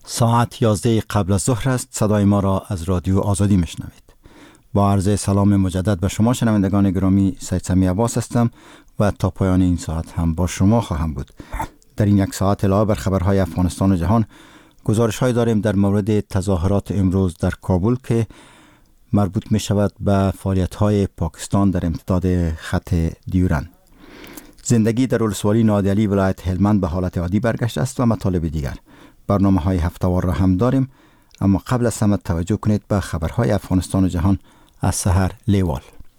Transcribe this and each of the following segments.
ساعت 11 قبل از ظهر است. صدای ما را از رادیو آزادی میشنوید. با عرض سلام مجدد به شما شنوندگان گرامی، سید سمی عباس هستم و تا پایان این ساعت هم با شما خواهم بود. در این یک ساعت علاوه بر خبرهای افغانستان و جهان، گزارش‌های داریم در مورد تظاهرات امروز در کابل که مربوط می شود به فعالیت‌های پاکستان در امتداد خط دیورند. زندگی در ولسوالی نادعلی ولایت هلمند به حالت عادی برگشته است و مطالب دیگر. برنامه‌های هفته‌وار را هم داریم، اما قبل از همه توجه کنید به خبرهای افغانستان و جهان از سحر لیوال.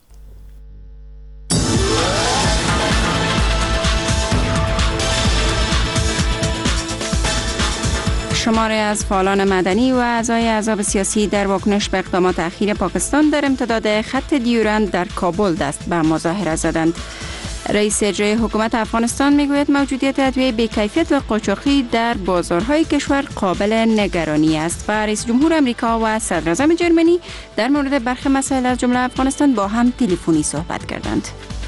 شماری از فعالان مدنی و اعضای احزاب سیاسی در واکنش به اقدامات اخیر پاکستان در امتداد خط دیورند در کابل دست به مظاهره زدند. رئیس اجرایی حکومت افغانستان میگوید موجودیت ادویه بی‌کیفیت و قاچاقی در بازارهای کشور قابل نگرانی است و رئیس جمهور امریکا و صدر اعظم جرمنی در مورد برخی مسائل از جمله افغانستان با هم تلفنی صحبت کردند.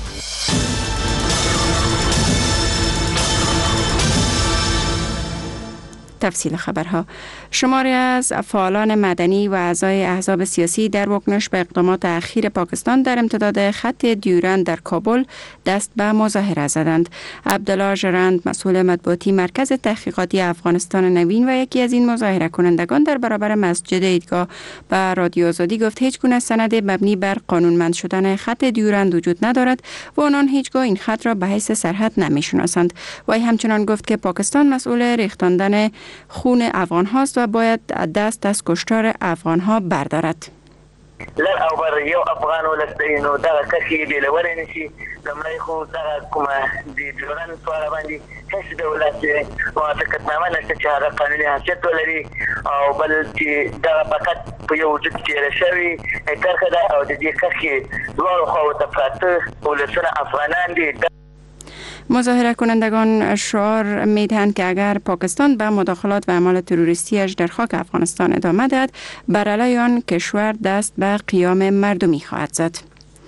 تفصیل خبرها. شماری از فعالان مدنی و اعضای احزاب سیاسی در واکنش به اقدامات اخیر پاکستان در امتداد خط دیورند در کابل دست به مظاهره زدند. عبدالله ژرند، مسئول مطبوعاتی مرکز تحقیقاتی افغانستان نوین و یکی از این مظاهره کنندگان در برابر مسجد عیدگاه به رادیو آزادی گفت هیچ گونه سند مبنی بر قانونمند شدن خط دیورند وجود ندارد و آنان هیچگاه این خط را به حیث سرحد نمی‌شناسند. و همچنان گفت که پاکستان مسئول ریختاندن خون افغان هاست و باید دست از کشتار افغان ها بردارد. لر او بر یو افغان ولستینو دا کشي دی لوري نشي لمړی خو دا کومه دی دوران سوال باندې هیڅ دولت موافقتنامه نشته چې هغه قانوني حیثیت ولري او بل چې دا فقط په یو وجود کې راشي کرخه دا او د دې کشي دوه خو ته پراته ولسونه افغانان دي. مظاهره کنندگان شعار میدهند که اگر پاکستان به مداخلات و اعمال تروریستیش در خاک افغانستان ادامه دهد بر علیه آن کشور دست به قیام مردمی خواهد زد.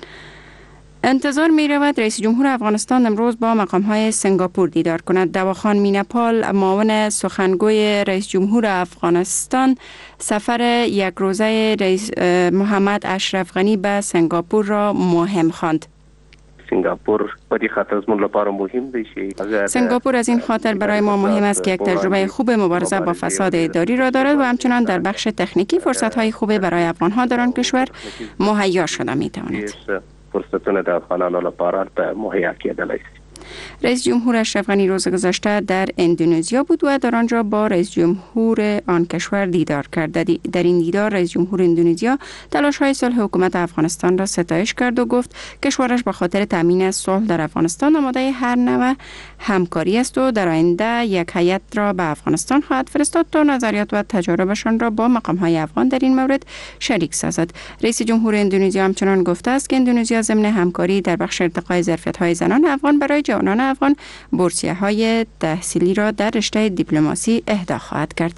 انتظار می رود رئیس جمهور افغانستان امروز با مقام‌های سنگاپور دیدار کند. دواخان میناپال، معاون سخنگوی رئیس جمهور افغانستان، سفر یک روزه رئیس محمد اشرف غنی به سنگاپور را مهم خواند. سنگاپور بدی خاطر زمون لپاره مهم دی. سنگاپور از این خاطر برای ما مهم است که یک تجربه خوب مبارزه با فساد اداری را دارد و همچنان در بخش تکنیکی فرصت‌های خوبی برای افغان‌ها در آن کشور مهیا شده می‌تواند. فرصتونه د افغانانو لپاره مهیا کېدلای شي. رئیس جمهور اشرف غنی روز گذشته در اندونزیا بود و در آنجا با رئیس جمهور آن کشور دیدار کرد. در این دیدار رئیس جمهور اندونزیا تلاش‌های صلح حکومت افغانستان را ستایش کرد و گفت کشورش به خاطر تامین صلح در افغانستان آماده هر نوع همکاری است و در آینده یک هیئت را به افغانستان خواهد فرستاد تا نظریات و تجاربشان را با مقام‌های افغان در این مورد شریک سازد. رئیس جمهور اندونزیا همچنان گفته است که اندونزیا ضمن همکاری در بخش ارتقای ظرفیت‌های زنان افغان برای جوانان افغان بورسیه‌های تحصیلی را در رشته دیپلماسی اهدا خواهد کرد.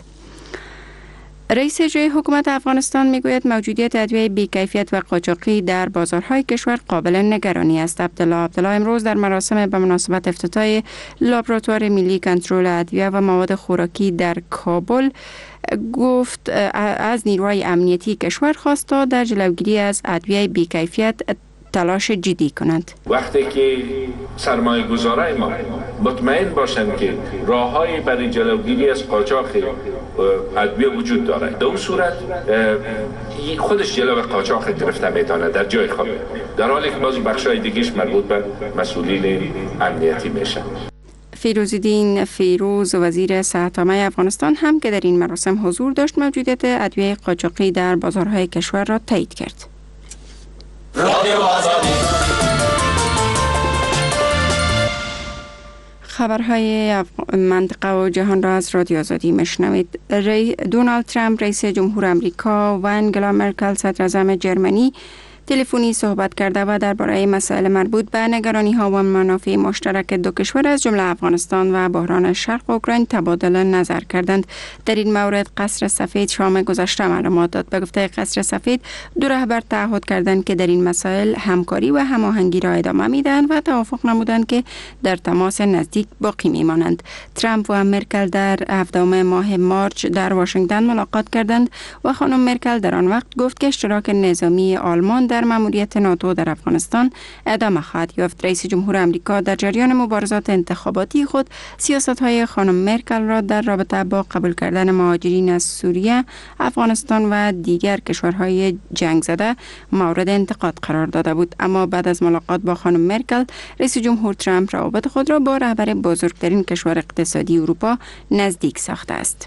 رئیس اجرایی حکومت افغانستان میگوید موجودیت ادویه بی‌کیفیت و قاچاقی در بازارهای کشور قابل نگرانی است. عبدالله امروز در مراسم به مناسبت افتتاح لابراتوار ملی کنترل ادویه و مواد خوراکی در کابل گفت از نیروهای امنیتی کشور خواست تا در جلوگیری از ادویه بی‌کیفیت تلاش جدی کنند. وقتی که سرمایه گذارای ما مطمئن باشند که راه‌های برای جلوگیری از قاچاق ادویه وجود دارد، در اون صورت خودش جلو قاچاق گرفته میتونه در جای خود، در حالی که باز بخشای دیگه‌اش مربوط به مسئولین امنیتی میشه. فیروزالدین فیروز وزیر صحت عامه افغانستان هم که در این مراسم حضور داشت موجودیت ادویه قاچاقی در بازارهای کشور را تایید کرد. خبرهای منطقه و جهان را از رادیو آزادی میشنوید. دونالد ترامپ رئیس جمهور امریکا و انگلا مرکل صدر اعظم جرمنی تلفنی صحبت کرده و درباره مسائل مربوط به نگرانی‌ها و منافع مشترک دو کشور از جمله افغانستان و بحران شرق اوکراین تبادل نظر کردند. در این مورد قصر سفید شام گذشته معلومات داد. به گفته قصر سفید، دو رهبر تعهد کردند که در این مسائل همکاری و هماهنگی را ادامه میدهند و توافق نمودند که در تماس نزدیک باقی میمانند. ترامپ و مرکل در 17 ماه مارچ در واشنگتن ملاقات کردند و خانم مرکل در آن وقت گفت که اشتراک نظامی آلمان در مأموریت ناتو در افغانستان ادامه خواهد یافت. رئیس جمهور آمریکا در جریان مبارزات انتخاباتی خود سیاست‌های خانم مرکل را در رابطه با قبول کردن مهاجرین از سوریه، افغانستان و دیگر کشورهای جنگ زده مورد انتقاد قرار داده بود. اما بعد از ملاقات با خانم مرکل، رئیس جمهور ترامپ روابط خود را با رهبر بزرگترین کشور اقتصادی اروپا نزدیک ساخته است.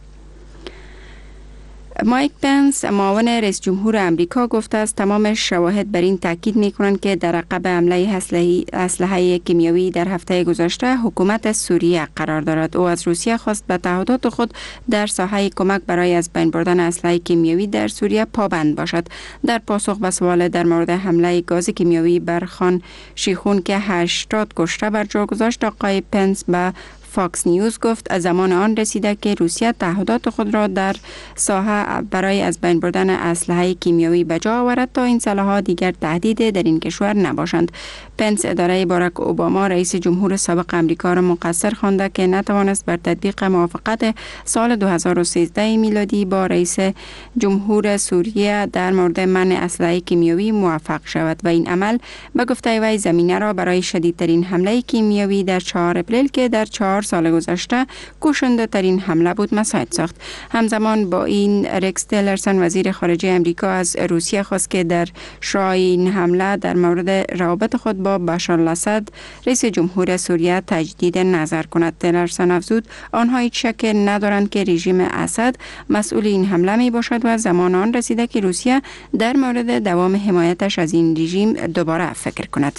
مایک پنس، معاون رئیس جمهور آمریکا، گفته است تمام شواهد بر این تاکید می‌کنند که در عقب حمله اسلحه کیمیایی در هفته گذشته حکومت سوریه قرار دارد. او از روسیه خواست به تعهدات خود در ساحه کمک برای از بین بردن اسلحه کیمیایی در سوریه پابند باشد. در پاسخ به سوال در مورد حمله گاز کیمیایی بر خان شیخون که 80 کشته بر جا گذاشت، آقای پنس به فاکس نیوز گفت از زمان آن رسیده که روسیه تعهدات خود را در ساحه برای از بین بردن اسلحه کیمیایی به جا آورد تا این سلاح‌ها دیگر تهدید در این کشور نباشند. پنس اداره باراک اوباما رئیس جمهور سابق آمریکا را مقصر خوانده که نتوانست بر تطبیق موافقت سال 2013 میلادی با رئیس جمهور سوریه در مورد منع اسلحه کیمیایی موفق شود و این عمل به گفته وی زمینه را برای شدیدترین حمله کیمیایی در 4 اپریل که در 4 سال گذشته کشنده ترین حمله بود مساعد ساخت. همزمان با این رکس تیلرسن وزیر خارجه آمریکا از روسیه خواست که در شرح این حمله در مورد روابط خود با بشار الاسد رئیس جمهور سوریه تجدید نظر کند. تیلرسن افزود آنها هیچ شک ندارند که رژیم اسد مسئول این حمله می باشد و زمان آن رسیده که روسیه در مورد دوام حمایتش از این رژیم دوباره فکر کند.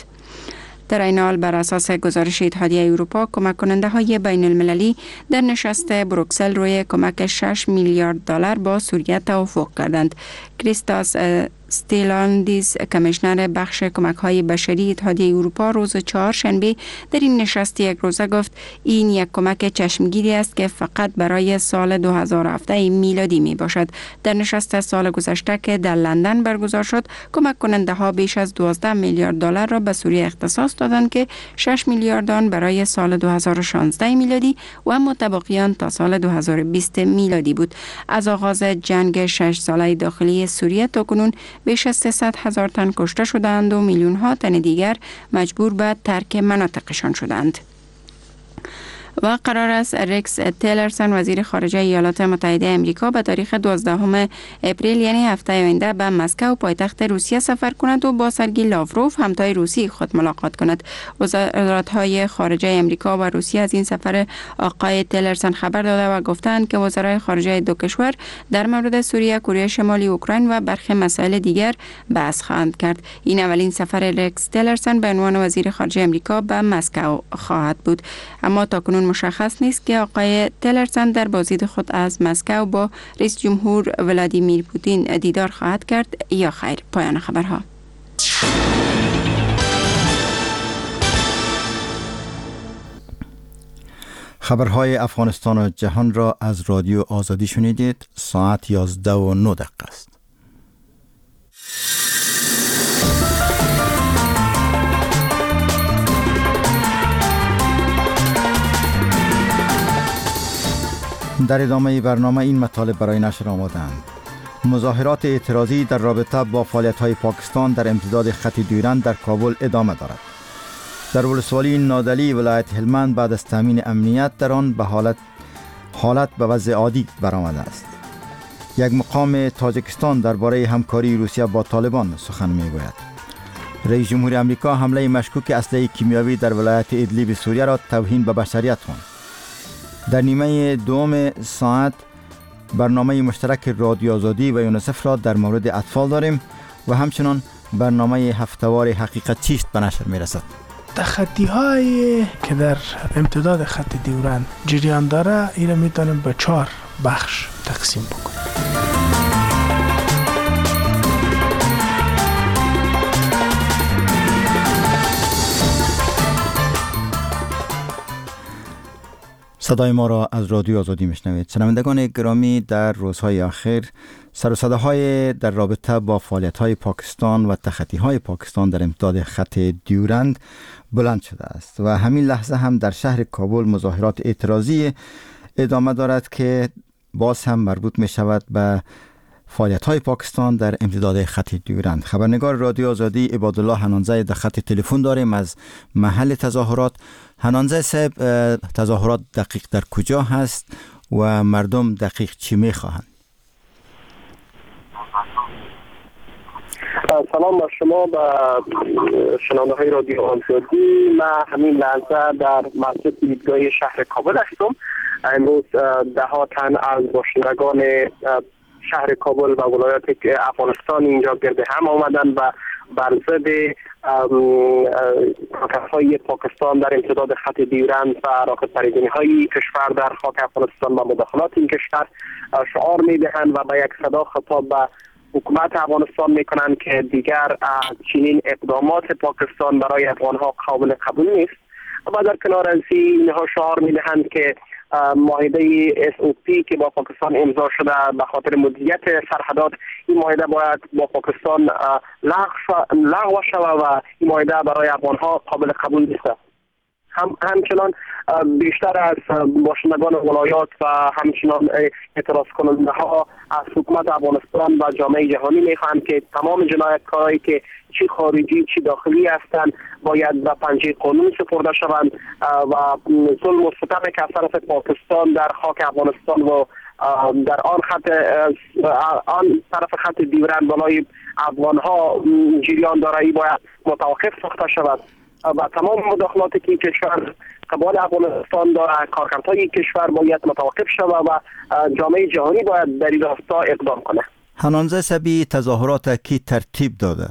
در این حال بر اساس گزارش اتحادیه اروپا، کمک کننده های بین المللی در نشست بروکسل روی کمک 6 میلیارد دلار با سوریه توافق کردند. کریستاس استیلاندیز، کمیشنر بخش کمک‌های بشری اتحادیه اروپا، روز 4 شنبه در این نشست یک روزه گفت این یک کمک چشمگیری است که فقط برای سال 2017 میلادی می باشد. در نشست سال گذشته که در لندن برگزار شد، کمک کننده ها بیش از 12 میلیارد دلار را به سوریه اختصاص دادند که 6 میلیارد آن برای سال 2016 میلادی و متبقیان تا سال 2020 میلادی بود. از آغاز جنگ 6 ساله داخلی سوریه تا کنون بیش از 300,000 تن کشته شدند و میلیون ها تن دیگر مجبور به ترک مناطقشان شدند. و قرار است رکس تیلرسن وزیر خارجه ایالات متحده آمریکا به تاریخ 12 اپریل یعنی هفته آینده به مسکو پایتخت روسیه سفر کند و با سرگئی لاوروف همتای روسی خود ملاقات کند. وزارت‌های خارجه آمریکا و روسیه از این سفر آقای تیلرسن خبر داده و گفتند که وزرای خارجه دو کشور در مورد سوریه، کره شمالی، اوکراین و برخی مسائل دیگر بحث خواهند کرد. این اولین سفر رکس تیلرسن به عنوان وزیر خارجه آمریکا به مسکو خواهد بود. اما تاکنون مشخص نیست که آقای تیلرسن در بازدید خود از مسکو با رئیس جمهور ولادیمیر پوتین دیدار خواهد کرد یا خیر. پایان خبرها. خبرهای افغانستان و جهان را از رادیو آزادی شنیدید. ساعت 11:09 است. در ادامه برنامه این مطالب برای نشر آمدند. مظاهرات اعتراضی در رابطه با فعالیت‌های پاکستان در امتداد خط ډیورند در کابل ادامه دارد. در ولسوالی نادلی ولایت هلمند بعد از تامین امنیت در آن به حالت به وضع عادی برآمده است. یک مقام تاجیکستان درباره همکاری روسیه با طالبان سخن می‌گوید. رئیس جمهور آمریکا حمله مشکوک اسلحه کیمیایی در ولایت ادلیب سوریه را توهین به بشریت خواند. در نیمه دوم ساعت برنامه مشترک رادیو آزادی و یونیسف را در مورد اطفال داریم و همچنان برنامه هفتهوار حقیقت چیست به نشر میرسد. تخطی‌هایی که در امتداد خط ډیورند جریان داره این میتونیم به 4 بخش تقسیم بکنیم. صدای ما را از رادیو آزادی میشنوید. شنوندگان گرامی، در روزهای اخیر سر و صداهای در رابطه با فعالیت‌های پاکستان و تخطی‌های پاکستان در امتداد خط دیورند بلند شده است و همین لحظه هم در شهر کابل مظاهرات اعتراضی ادامه دارد که باز هم مربوط می شود به فعالیت‌های پاکستان در امتداد خط دیورند. خبرنگار رادیو آزادی عبادالله حنانزه در خط تلفن داریم از محل تظاهرات. حنانزه صاحب، تظاهرات دقیق در کجا هست و مردم دقیق چی می‌خواهند؟ سلام بر شما و شنونده های رادیو آزادی. من همین لحظه در مسجد دیدگاه شهر کابل هستم. امروز ده تن از باشندگان شهر کابل و ولایات افغانستان اینجا گرد هم آمدن و بر ضد راکت‌های پاکستان در امتداد خط دیورند و راکت پریدنی‌های کشور در خاک افغانستان و مداخلات این کشور شعار می‌دهند و با یک صدا خطاب به حکومت افغانستان میکنند که دیگر چنین اقدامات پاکستان برای افغان‌ها قابل قبول نیست. و در کنار از اینها شعار می‌دهند که معاهده SOP که با پاکستان امضا شده به خاطر مدیریت سرحدات، این معاهده باید با پاکستان لغو شود و این معاهده برای افغان‌ها قابل قبول نیست. همچنان بیشتر از باشندگان ولایات و همچنان اعتراض کننده ها از حکومت افغانستان و جامعه جهانی میخواهند که تمام جنایتکارایی که چی خارجی چی داخلی هستند باید به پنجه قانون سپرده شوند و ظلم و ستم که از طرف پاکستان در خاک افغانستان و در آن طرف خط دیورند بالای افغان ها جریان داره ای باید متوقف ساخته شود و تمام مداخلاتی که کشور قبال افغانستان داره، کارکردهای کشور باید متوقف شود و جامعه جهانی باید در این راستا اقدام کنه. حنانزه صاحب، تظاهرات کی ترتیب داده؟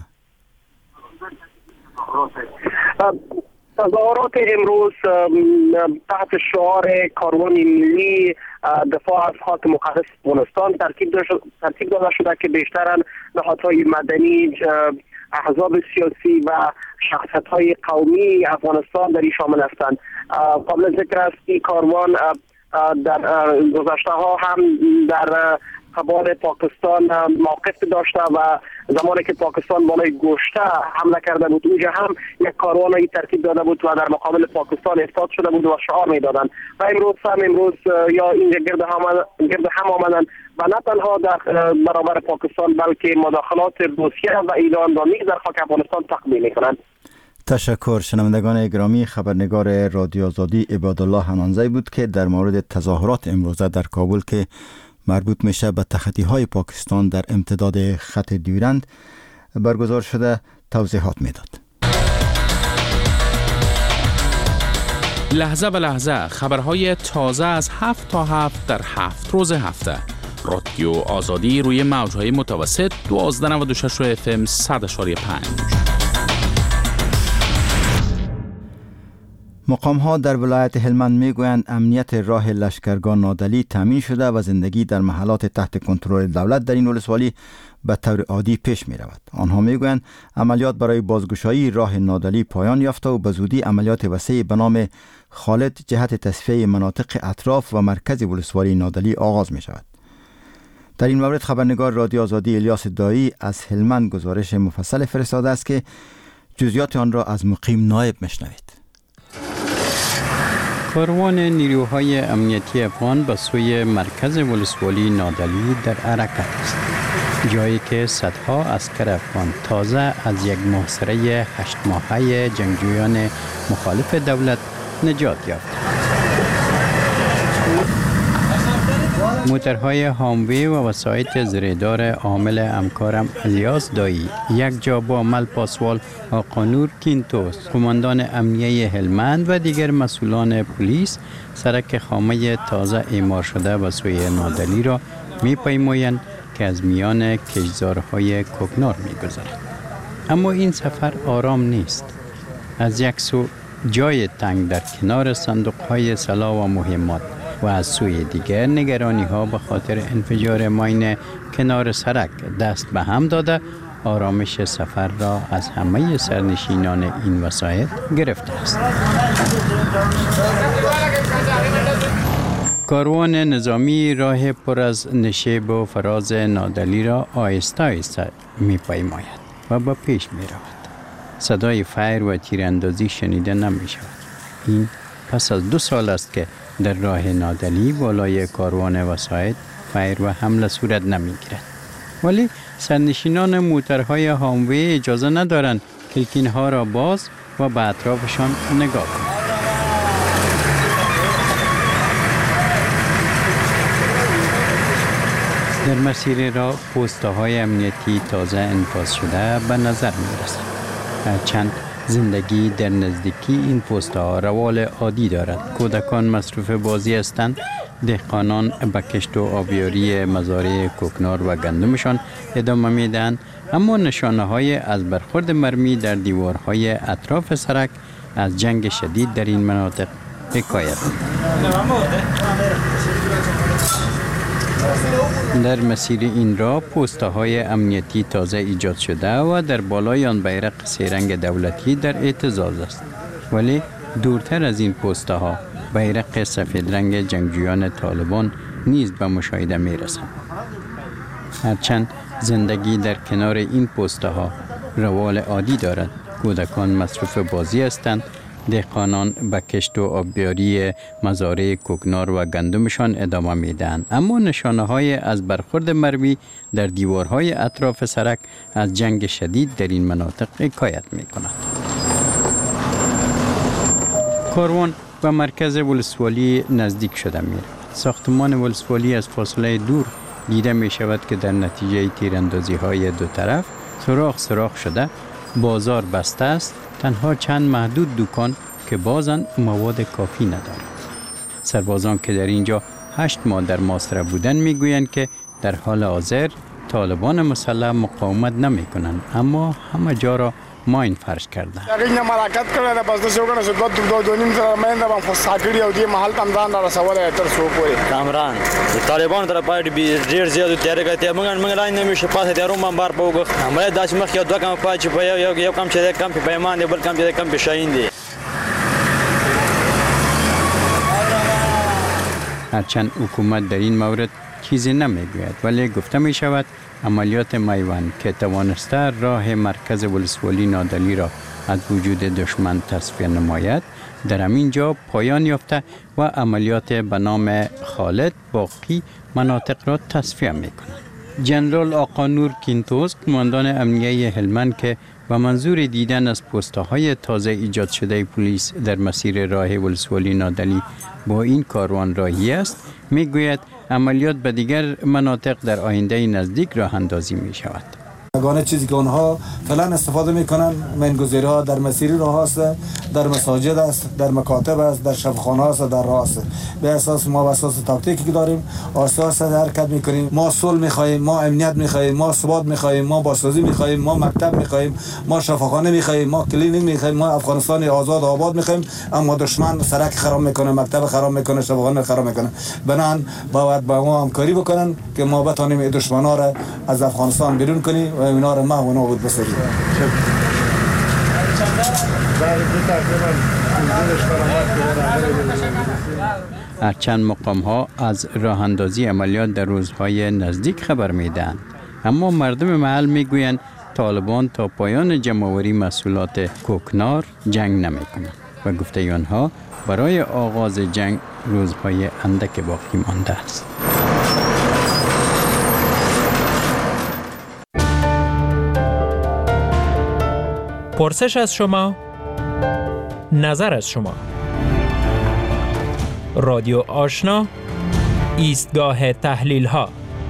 تظاهرات امروز تحت شعار کاروان ملی دفاع از خاک مقدس افغانستان ترتیب داده شده که بیشتر نهادهای مدنی، احزاب سیاسی و شخصیت‌های قومی افغانستان در این شامل هستند. قابل ذکر است این کاروان در گذشته ها هم در قبال پاکستان موقف داشته و زمانی که پاکستان بالای گوشته حمله کرده بود اونجا هم یک کاروانی ترتیب داده بود و در مقابل پاکستان ایستاد شده بود و شعار میدادند و امروز یا اینجا گرد هم آمدن و نه تنها در برابر پاکستان بلکه مداخلات روسیه و ایران را نیز در خاک افغانستان تقبیل میکنند. تشکر. شنوندگان گرامی، خبرنگار رادیو آزادی عبادالله حنانزه بود که در مورد تظاهرات امروزه در کابل که مربوط میشه به تخطی‌های پاکستان در امتداد خط دیورند برگزار شده توضیحات میداد. لحظه به لحظه خبرهای تازه از 7 تا 7 در 7 روز هفته. رادیو آزادی روی موج‌های متوسط 1296 FM 100.5. مقام‌ها در ولایت هلمند میگویند امنیت راه لشکرگاه نادلی تامین شده و زندگی در محلات تحت کنترل دولت در این ولسوالی به طور عادی پیش می رود. آنها میگویند عملیات برای بازگشایی راه نادلی پایان یافته و به زودی عملیات وسیع به نام خالد جهت تصفیه مناطق اطراف و مرکز ولسوالی نادلی آغاز می شود. در این مورد خبرنگار رادیو آزادی الیاس دایی از هلمند گزارش مفصل فرستاده است که جزئیات آن را از مقیم نایب میشنوید. کاروان نیروهای امنیتی افغان به سوی مرکز ولسوالی نادلی در حرکت است، جایی که صدها عسکر افغان تازه از یک محاصره 8 ماهه جنگجویان مخالف دولت نجات یافتند. موترهای هاموی و وسایط زیردار عامل همکارم الیاس دایی یک جا با مل پاسوال آقانور کینتوس، قماندان امنیه هلمند و دیگر مسئولان پلیس سرک خامه تازه اعمار شده و سوی نادلی را می‌پیمایند که از میان کشتزارهای کوکنار می‌گذرد. اما این سفر آرام نیست. از یک سو جای تنگ در کنار صندوق‌های سلاح و مهمات و از سوی دیگر نگرانی ها به خاطر انفجار ماین کنار سرک دست به هم داده آرامش سفر را از همه سرنشینان این وسایط گرفته است. کاروان نظامی راه پر از نشیب و فراز نادلی را آهسته آهسته می‌پیماید و به پیش می‌رود. صدای فایر و تیراندازی شنیده نمی‌شود. این پس از 2 سال است که در راه نادلی بالای کاروان وسایط فایر و حمله صورت نمی‌گیرد. ولی سرنشینان موترهای هاموی اجازه ندارند کلکین‌ها را باز و به اطرافشان نگاه کنند. در مسیر راه پست‌های امنیتی تازه انفاذ شده به نظر می‌رسد. هرچند زندگی در نزدیکی این پست‌ها روال عادی دارد. کودکان مصروف بازی هستند. دهقانان به کشت و آبیاری مزارع کوکنار و گندمشان ادامه میدهند، اما نشانه‌های از برخورد مرمی در دیوارهای اطراف سرک از جنگ شدید در این مناطق حکایت در مسیر این راه پست‌های امنیتی تازه ایجاد شده و در بالای آن بیرق 3 رنگ دولتی در اهتزاز است. ولی دورتر از این پست‌ها بیرق سفید رنگ جنگجویان طالبان نیز به مشاهده می‌رسد. هرچند زندگی در کنار این پست‌ها روال عادی دارد. کودکان مصروف بازی هستند. دهقانان به کشت و آبیاری مزارع کوکنار و گندمشان ادامه میدهند، اما نشانه‌های از برخورد مرمی در دیوارهای اطراف سرک از جنگ شدید در این مناطق حکایت می‌کند. کاروان به مرکز ولسوالی نزدیک شده می‌رود. ساختمان ولسوالی از فاصله دور دیده می‌شود که در نتیجه تیراندازی‌های 2 طرف سوراخ شده، بازار بسته است. تنها چند محدود دکان که بازن مواد کافی ندارند. سربازان که در اینجا 8 ماه در محاصره بودند میگویند که در حال حاضر طالبان مسلح مقاومت نمی کنند، اما همه جا را ماین فرش کردند. یقین ملاقات کړه د بس شو کنه دو نیم سره مینده باندې فساکړی او دې محل تم ځان را رسوله تر سو پورې کامران طالبان تر پای ډیر زیات تیاری کوي موږ لاین نمیشه پاتې درو منبر په وګ همره داس مخ یو دوه کم پاتې په یو کم چې کم په ایمان دی بل کم چې کم په شاین دی. هرچند حکومت در این مورد چیزی نمیگوید، ولی گفته می شود عملیات میوان که توانسته راه مرکز ولسوالی نادلی را از وجود دشمن تصفیه نماید در همین جا پایان یافته و عملیات به نام خالد باقی مناطق را تصفیه می کند. جنرال آقانور کینتوس قماندان امنیه هلمند که و منظور دیدن از پست‌های تازه ایجاد شده پلیس در مسیر راه ولسوالی نادلی با این کاروان راهی است، میگوید عملیات به دیگر مناطق در آینده نزدیک راه اندازی می شود. یگانه چیزی که آنها فعلا استفاده میکنن منگذاری ها در مسیری راه است، در مساجد است، در مکاتب است، در شبخانه است، در راه است. به اساس ما به اساس تاکتیکی که داریم اساس حرکت میکنیم. ما صلح میخواهیم، ما امنیت میخواهیم، ما ثبات میخواهیم، ما بازسازی میخواهیم، ما مکتب میخواهیم، ما شفاخانه میخواهیم، ما کلینیک میخواهیم، ما افغانستان آزاد آباد میخواهیم. اما دشمن سرک خراب میکنه، مکتب خراب میکنه، شفاخانه خراب میکنه. بنان باید با ما همکاری بکنن که ما بتونیم این دشمنا را از افغانستان بیرون کنیم و اینا رو محو و نابود بسازیم. هرچند مقام‌ها از راه اندازی عملیات در روزهای نزدیک خبر میدهند، اما مردم محل میگویند طالبان تا پایان جمع‌آوری محصولات کوکنار جنگ نمی‌کنند و گفته آنها برای آغاز جنگ روزهای اندک باقی مانده است. پرسش از شما، نظر از شما. رادیو آشنا، ایستگاه تحلیل ها.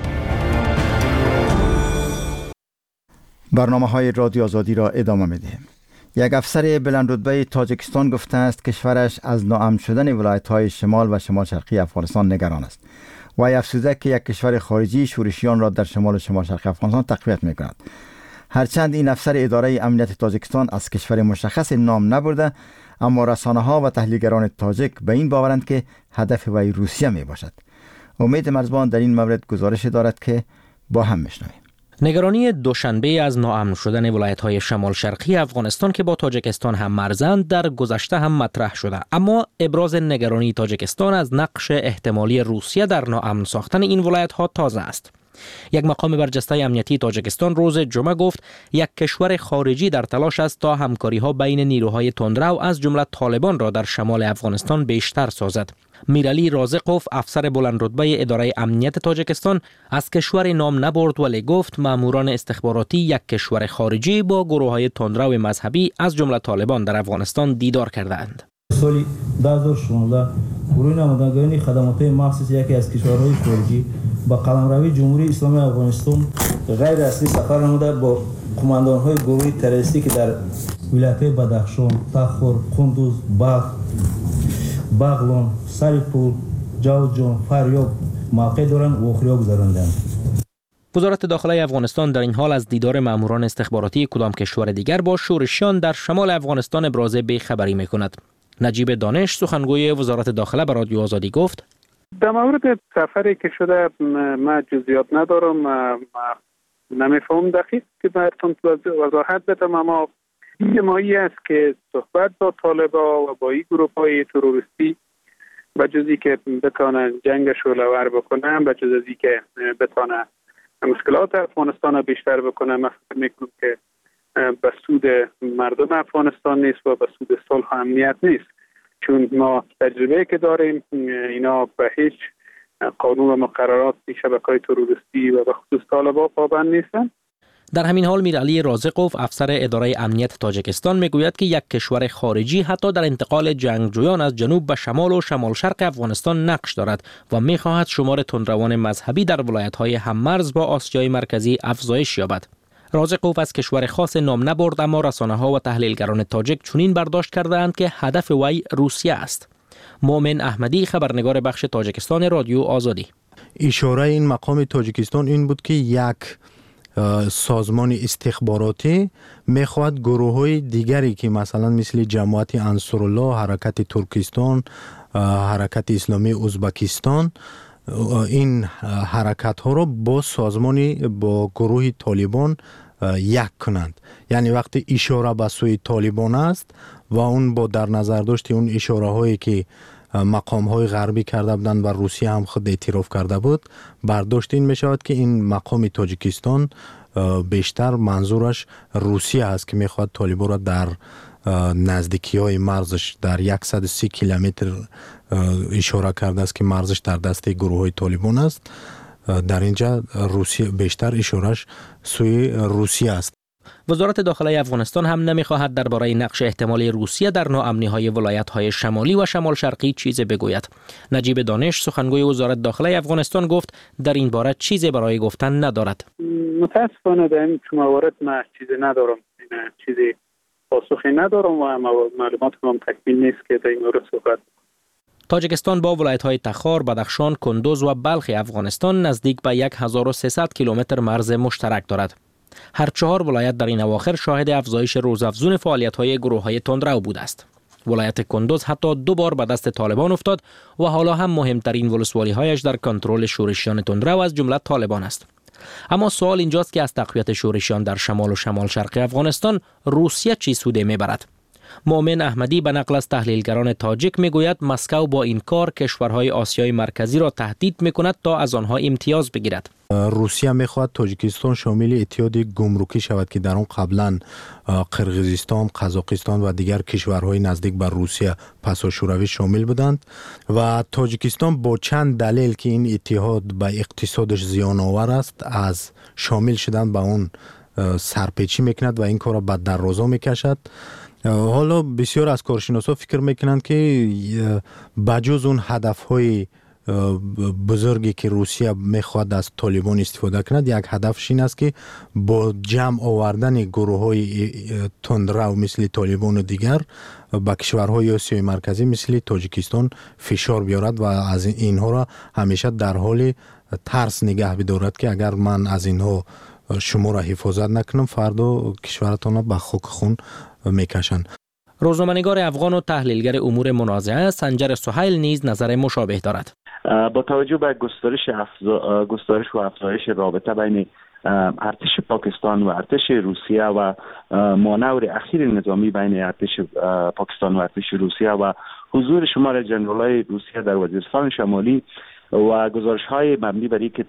برنامه‌های رادیو آزادی را ادامه می‌دهیم. یک افسر بلندرتبه تاجیکستان گفته است کشورش از ناامن شدن ولایت‌های شمال و شمال شرقی افغانستان نگران است. وی افزوده که یک کشور خارجی شورشیان را در شمال و شمال شرقی افغانستان تقویت می‌کند. هرچند این افسر اداره امنیت تاجیکستان از کشور مشخص نام نبرده، اما رسانه‌ها و تحلیلگران تاجیک به این باورند که هدف وی روسیه می باشد. امید مرزبان در این مورد گزارش دارد که با هم میشنویم. نگرانی دوشنبه از ناامن شدن ولایت‌های شمال شرقی افغانستان که با تاجیکستان هم مرزند در گذشته هم مطرح شده، اما ابراز نگرانی تاجیکستان از نقش احتمالی روسیه در ناامن ساختن این ولایت‌ها تازه است. یک مقام برجسته امنیتی تاجیکستان روز جمعه گفت یک کشور خارجی در تلاش است تا همکاری‌ها بین نیروهای تندرو از جمله طالبان را در شمال افغانستان بیشتر سازد. میرعلی رازقوف، افسر بلندرتبه اداره امنیت تاجیکستان، از کشور نام نبرد ولی گفت ماموران استخباراتی یک کشور خارجی با گروه‌های تندرو مذهبی از جمله طالبان در افغانستان دیدار کردند. سال 2016 گروه نمایندگان خدمات مخصوص یکی از کشورهای خارجی با قلمروی جمهوری اسلامی افغانستان غیر اصلی سفر نموده با قماندان‌های گروه تروریستی که در ولایت‌های بدخشان، تخار، قندوز، بغلان، سریپور، جوزجان، فاریاب موقع دارند و آخریا گذراندند. وزارت داخله افغانستان در این حال از دیدار ماموران استخباراتی کدام کشور دیگر با شورشیان در شمال افغانستان ابراز بی‌خبری می‌کند. نجیب دانش، سخنگوی وزارت داخله، به رادیو آزادی گفت: در مورد سفری که شده ما جزئیات ندارم، نمیفهم دقیق که براتون وضاحت بدم، اما نمایی است که صحبت با طالبان و با این گروه‌های تروریستی به جزی که بتانن جنگش رو لور بکنن، به جز ازی که بتانن مشکلات افغانستان رو بیشتر بکنن، من فکر میکنم که به سود مردم افغانستان نیست و به سود صلح و امنیت نیست، چون ما تجربه که داریم اینا به هیچ قانون و مقررات شبکه‌های تروریستی و به خصوص طالبان پابند نیستن. در همین حال میرعلی رازقوف، افسر اداره امنیت تاجیکستان، میگوید که یک کشور خارجی حتی در انتقال جنگجویان از جنوب به شمال و شمال شرق افغانستان نقش دارد و میخواهد شمار تندروان مذهبی در ولایت‌های هممرز با آسیای مرکزی افزایش یابد. رازقوف از کشور خاص نام نبرد، اما رسانه‌ها و تحلیلگران تاجیک چنین برداشت کرده‌اند که هدف وی روسیه است. مومن احمدی، خبرنگار بخش تاجیکستان، رادیو آزادی: اشاره این مقام تاجیکستان این بود که یک سازمان استخباراتی میخواد گروه‌های دیگری که مثلا مثل جماعت انصارالله، حرکت ترکستان، حرکت اسلامی ازبکستان، این حرکت ها رو با سازمانی با گروه طالبان یک کنند. یعنی وقتی اشاره به سوی طالبان است و اون با در نظر داشت اون اشاره هایی که مقام های غربی کرده بودند و روسیه هم خود اعتراف کرده بود، برداشت این می شود که این مقام تاجیکستان بیشتر منظورش روسیه است که میخواد طالبان را در نزدیکی های مرزش در 130 کیلومتر اشاره کرده است که مرزش در دست گروه های طالبان است. در اینجا روسیه بیشتر اشارش سوی روسیه است. وزارت داخله افغانستان هم نمیخواهد درباره نقش احتمالی روسیه در ناامنی‌های ولایت‌های شمالی و شمال شرقی چیزی بگوید. نجیب دانش، سخنگوی وزارت داخله افغانستان، گفت در این باره چیزی برای گفتن ندارد. متاسفانه در این موارد من چیزی ندارم، چیزی پاسخی ندارم و معلومات هم تکمیل نیست که در این مورد صحبت. تاجیکستان با ولایت‌های تخار، بدخشان، کندوز و بلخ افغانستان نزدیک به 1300 کیلومتر مرز مشترک دارد. هر 4 ولایت در این اواخر شاهد افزایش روزافزون فعالیت‌های گروه‌های تندرو بوده است. ولایت کندوز حتی 2 بار به دست طالبان افتاد و حالا هم مهمترین ولسوالی‌هایش در کنترل شورشیان تندرو از جمله طالبان است. اما سوال اینجاست که از تقویت شورشیان در شمال و شمال شرق افغانستان روسیه چی سوده میبرد؟ مومن احمدی به نقل از تحلیلگران تاجیک میگوید مسکو با این کار کشورهای آسیای مرکزی را تهدید میکند تا از آنها امتیاز بگیرد. روسیه میخواد تاجیکستان شامل اتحاد گمرکی شود که در آن قبلا قرقیزستان، قزاقستان و دیگر کشورهای نزدیک به روسیه پسا شوروی شامل بودند و تاجیکستان با چند دلیل که این اتحاد به اقتصادش زیان آور است از شامل شدن به اون سرپیچی میکند و این کار را به درازا میکشد. حالا بسیار از کارشناسا فکر میکنند که بجز اون هدفهای بزرگی که روسیه میخواد از طالبان استفاده کند، یک هدفش این است که با جمع آوردن گروه های تندرو مثل طالبان و دیگر به کشورهای آسیای مرکزی مثل تاجیکستان فشار بیارد و از اینها را همیشه در حال ترس نگه بدارد که اگر من از اینها شما را حفاظت نکنم فردا کشورتان را به خاک خون میکشند. روزنامه‌نگار افغان و تحلیلگر امور منازعه سنجر سهیل نیز نظر مشابه دارد. با توجه به گسترش و افزایش رابطه بین ارتش پاکستان و ارتش روسیه و مانور اخیر نظامی بین ارتش پاکستان و ارتش روسیه و حضور شمار جنرالای روسیه در وزیرستان شمالی و گزارش‌های مبنی بر اینکه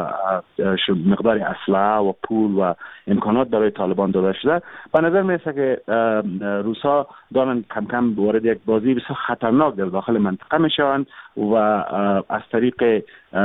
مقدار اسلحه و پول و امکانات برای طالبان داده شده، به نظر میرسه که روسا دارن کم کم وارد یک بازی بسیار خطرناک در داخل منطقه میشوند و از طریق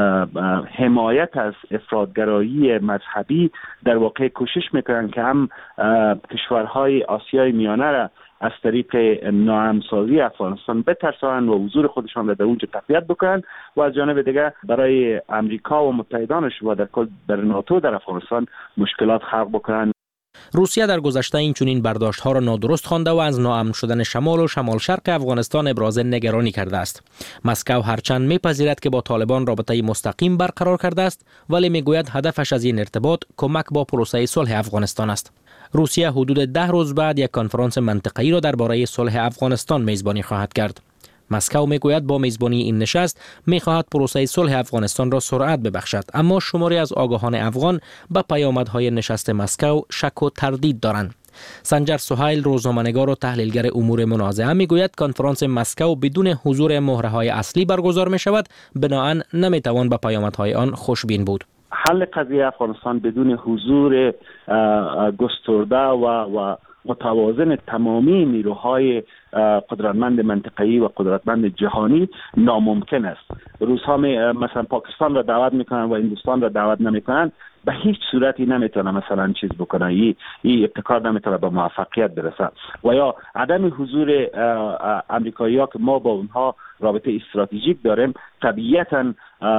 حمایت از افراطگرایی مذهبی در واقع کوشش میکنن که هم کشورهای آسیای میانه را از طریق ناهمسازی افغانستان بترسانند و حضور خودشان را در اونجا تقویت بکنند و از جانب دیگر برای امریکا و متحدانش و در کل در ناتو در افغانستان مشکلات خلق بکنند. روسیه در گذشته این چنین برداشت‌ها را نادرست خوانده و از ناامن شدن شمال و شمال شرق افغانستان ابراز نگرانی کرده است. مسکو هرچند می‌پذیرد که با طالبان رابطه مستقیم برقرار کرده است، ولی می‌گوید هدفش از این ارتباط کمک با پروسه صلح افغانستان است. روسیه حدود 10 روز بعد یک کنفرانس منطقه‌ای را درباره صلح افغانستان میزبانی خواهد کرد. مسکو میگوید با میزبانی این نشست میخواهد پروسه صلح افغانستان را سرعت ببخشد، اما شماری از آگاهان افغان به پیامدهای نشست مسکو شک و تردید دارند. سنجر سهیل، روزنامه‌نگار و تحلیلگر امور منازعه، میگوید کنفرانس مسکو بدون حضور مهره‌های اصلی برگزار میشود، بنابراین نمیتوان به پیامدهای آن خوشبین بود. حل قضیه افغانستان بدون حضور گسترده و متوازن تمامی نیروهای قدرتمند منطقه‌ای و قدرتمند جهانی ناممکن است. روس‌ها مثلا پاکستان را دعوت میکنن و هندوستان را دعوت نمیکنن، به هیچ صورتی نمیتونه مثلا چیز بکنه، این ابتکار نمیتونه به موفقیت برسه. و یا عدم حضور امریکایی‌ها که ما با اونها رابطه استراتژیک داریم طبیعتاً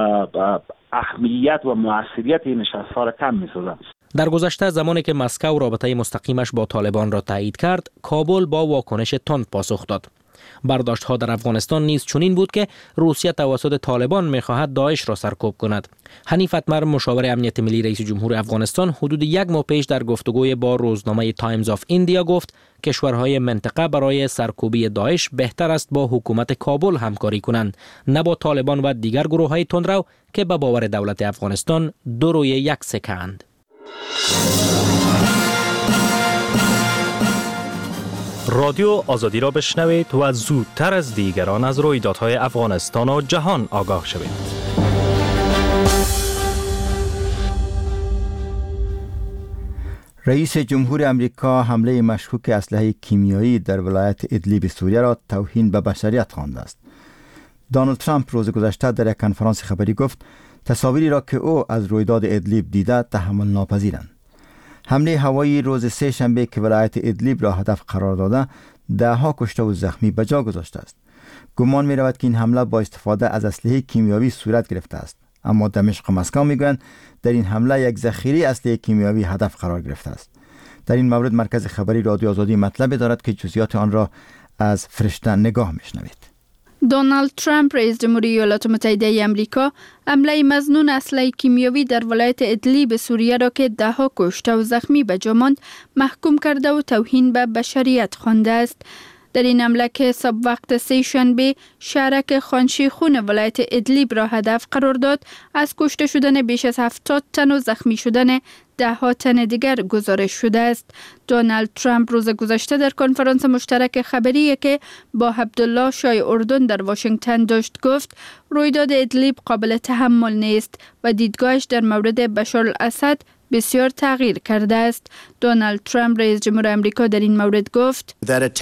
اهمیت و موثریت این نشست‌ها را کم می‌سازه. در گذشته زمانی که مسکو رابطه مستقیمش با طالبان را تایید کرد، کابل با واکنش تند پاسخ داد. برداشت‌ها در افغانستان نیز چنین بود که روسیه توسط طالبان می‌خواهد داعش را سرکوب کند. حنیف اتمر، مشاور امنیت ملی رئیس جمهور افغانستان، حدود 1 ماه پیش در گفتگوی با روزنامه تایمز آف ایندیا گفت کشورهای منطقه برای سرکوبی داعش بهتر است با حکومت کابل همکاری کنند، نه با طالبان و دیگر گروه‌های تندرو که به باور دولت افغانستان دو روی یک سکند. رادیو آزادی را بشنوید و زودتر از دیگران از رویدادهای افغانستان و جهان آگاه شوید. رئیس جمهور امریکا حمله مشکوک اسلحه کیمیایی در ولایت ادلیب سوریه را توهین به بشریت خوانده است. دونالد ترامپ روز گذشته در یک کنفرانس خبری گفت تصاویری را که او از رویداد ادلیب دیده تحمل ناپذیرند. حمله هوایی روز سه شنبه که ولایت ادلیب را هدف قرار داده 10 کشته و زخمی به جا گذاشته است. گمان می رود که این حمله با استفاده از اسلحه کیمیایی صورت گرفته است، اما دمشق و مسکو میگویند در این حمله یک ذخیره اسلحه کیمیایی هدف قرار گرفته است. در این مورد مرکز خبری رادیو آزادی مطلب دارد که جزئیات آن را از فرشته نگاه میشنوید. دونالد ترامپ رئیس جمهوری ایالات متحده ای آمریکا حمله مظنون اسلحه کیمیایی در ولایت ادلیب سوریه را که 10 کشته و زخمی به جا ماند محکوم کرده و توهین به بشریت خوانده است. در این حمله که صبح وقت سه شنبه شهرک خانشیخون ولایت ادلیب را هدف قرار داد، از کشته شدن بیش از 70 تن و زخمی شدن 10 تن دیگر گزارش شده است. دونالد ترامپ روز گذشته در کنفرانس مشترک خبری که با عبدالله شاه اردن در واشنگتن داشت گفت رویداد ادلیب قابل تحمل نیست و دیدگاهش در مورد بشار الاسد بسیار تغییر کرده است. دونالد ترامپ رئیس جمهور آمریکا در این مورد گفت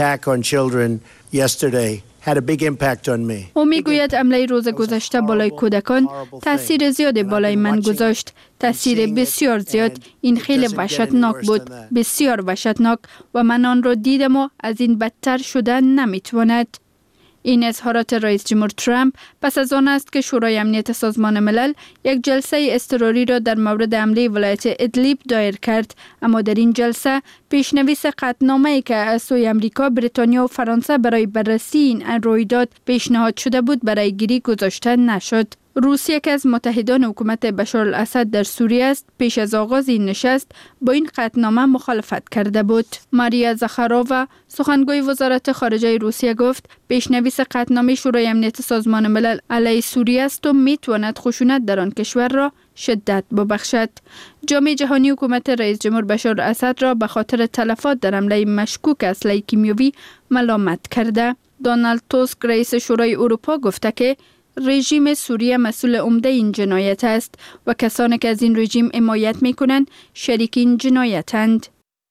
او میگوید حمله روز گذشته بالای کودکان تاثیر زیاد بالای من گذاشت، تاثیر بسیار زیاد. این خیلی وحشتناک بود، بسیار وحشتناک، و من آن را دیدم و از این بدتر شدن نمیتواند. این اظهارات رئیس جمهور ترامپ پس از آن است که شورای امنیت سازمان ملل یک جلسه اضطراری را در مورد حمله ولایت ادلیب دایر کرد، اما در این جلسه پیشنویس قطعنامه‌ای که از سوی امریکا، بریتانیا و فرانسه برای بررسی این رویداد پیشنهاد شده بود برای گیری گذاشته نشد. روسیه که از متحدان حکومت بشار الاسد در سوریه است، پیش از آغاز این نشست با این قطعنامه مخالفت کرده بود. ماریا زاخارووا، سخنگوی وزارت خارجه روسیه، گفت پیشنویس قطعنامه شورای امنیت سازمان ملل علیه سوریه است و میتواند خشونت در آن کشور را شدت ببخشد. جامعه جهانی حکومت رئیس جمهور بشار اسد را به خاطر تلفات در حمله مشکوک اسلحه کیمیایی ملامت کرده. دونالد توسک رئیس شورای اروپا گفته که رژیم سوریه مسئول عمده این جنایت است و کسانی که از این رژیم حمایت می‌کنند شریک این جنایتند.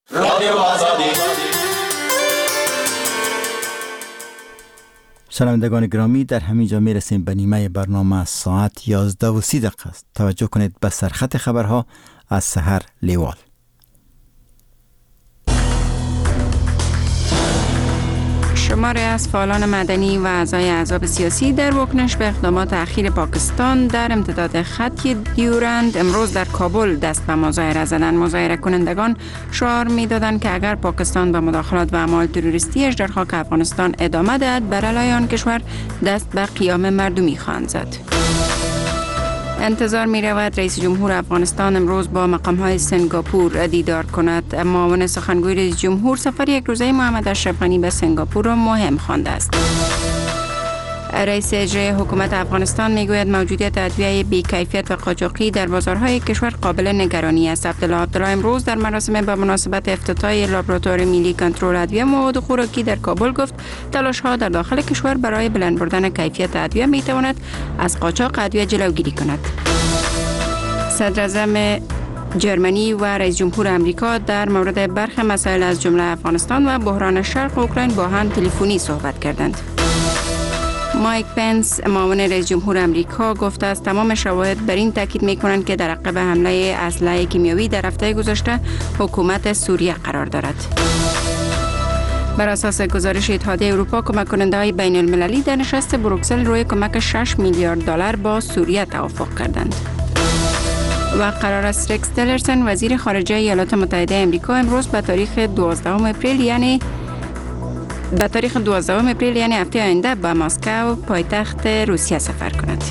شنوندگان گرامی، در همین جا میرسیم به نیمه برنامه. ساعت 11:30 است. توجه کنید به سرخط خبرها از سحر لیوال. شماری از فعالان مدنی و اعضای احزاب سیاسی در واکنش به اقدامات اخیر پاکستان در امتداد خط دیورند امروز در کابل دست به مظاهره زدند. مظاهره کنندگان شعار می‌دادند که اگر پاکستان به مداخلات و اعمال تروریستیش در خاک افغانستان ادامه دهد، بر علیه آن کشور دست به قیام مردمی خواهند زد. انتظار می رود رئیس جمهور افغانستان امروز با مقام‌های سنگاپور دیدار کند. معاون سخنگوی رئیس جمهور سفر یک روزه محمد اشرف غنی به سنگاپور را مهم خوانده است. رئیس اجرایی حکومت افغانستان میگوید موجودیت ادویه بی‌کیفیت و قاچاقی در بازارهای کشور قابل نگرانی است. عبدالله امروز در مراسم به مناسبت افتتاح لابراتوار ملی کنترل ادویه مواد خوراکی در کابل گفت تلاش‌ها در داخل کشور برای بلند بردن کیفیت ادویه میتواند از قاچاق ادویه جلوگیری کند. صدر اعظم جرمنی و رئیس جمهور امریکا در مورد برخی مسائل از جمله افغانستان و بحران شرق اوکراین با هم تلفنی صحبت کردند. مایک پنس معاون رئیس جمهور امریکا گفته است تمام شواهد بر این تاکید می‌کنند که در عقب حمله اسلحه کیمیایی در هفته گذشته حکومت سوریه قرار دارد. بر اساس گزارش اتحادیه اروپا، کمک کننده‌های بین المللی در نشست بروکسل روی کمک 6 میلیارد دلار با سوریه توافق کردند. و قرار است رکس تیلرسن وزیر خارجه ایالات متحده آمریکا امروز به تاریخ 12 اپریل یعنی هفته آینده به مسکو پایتخت روسیه سفر کند.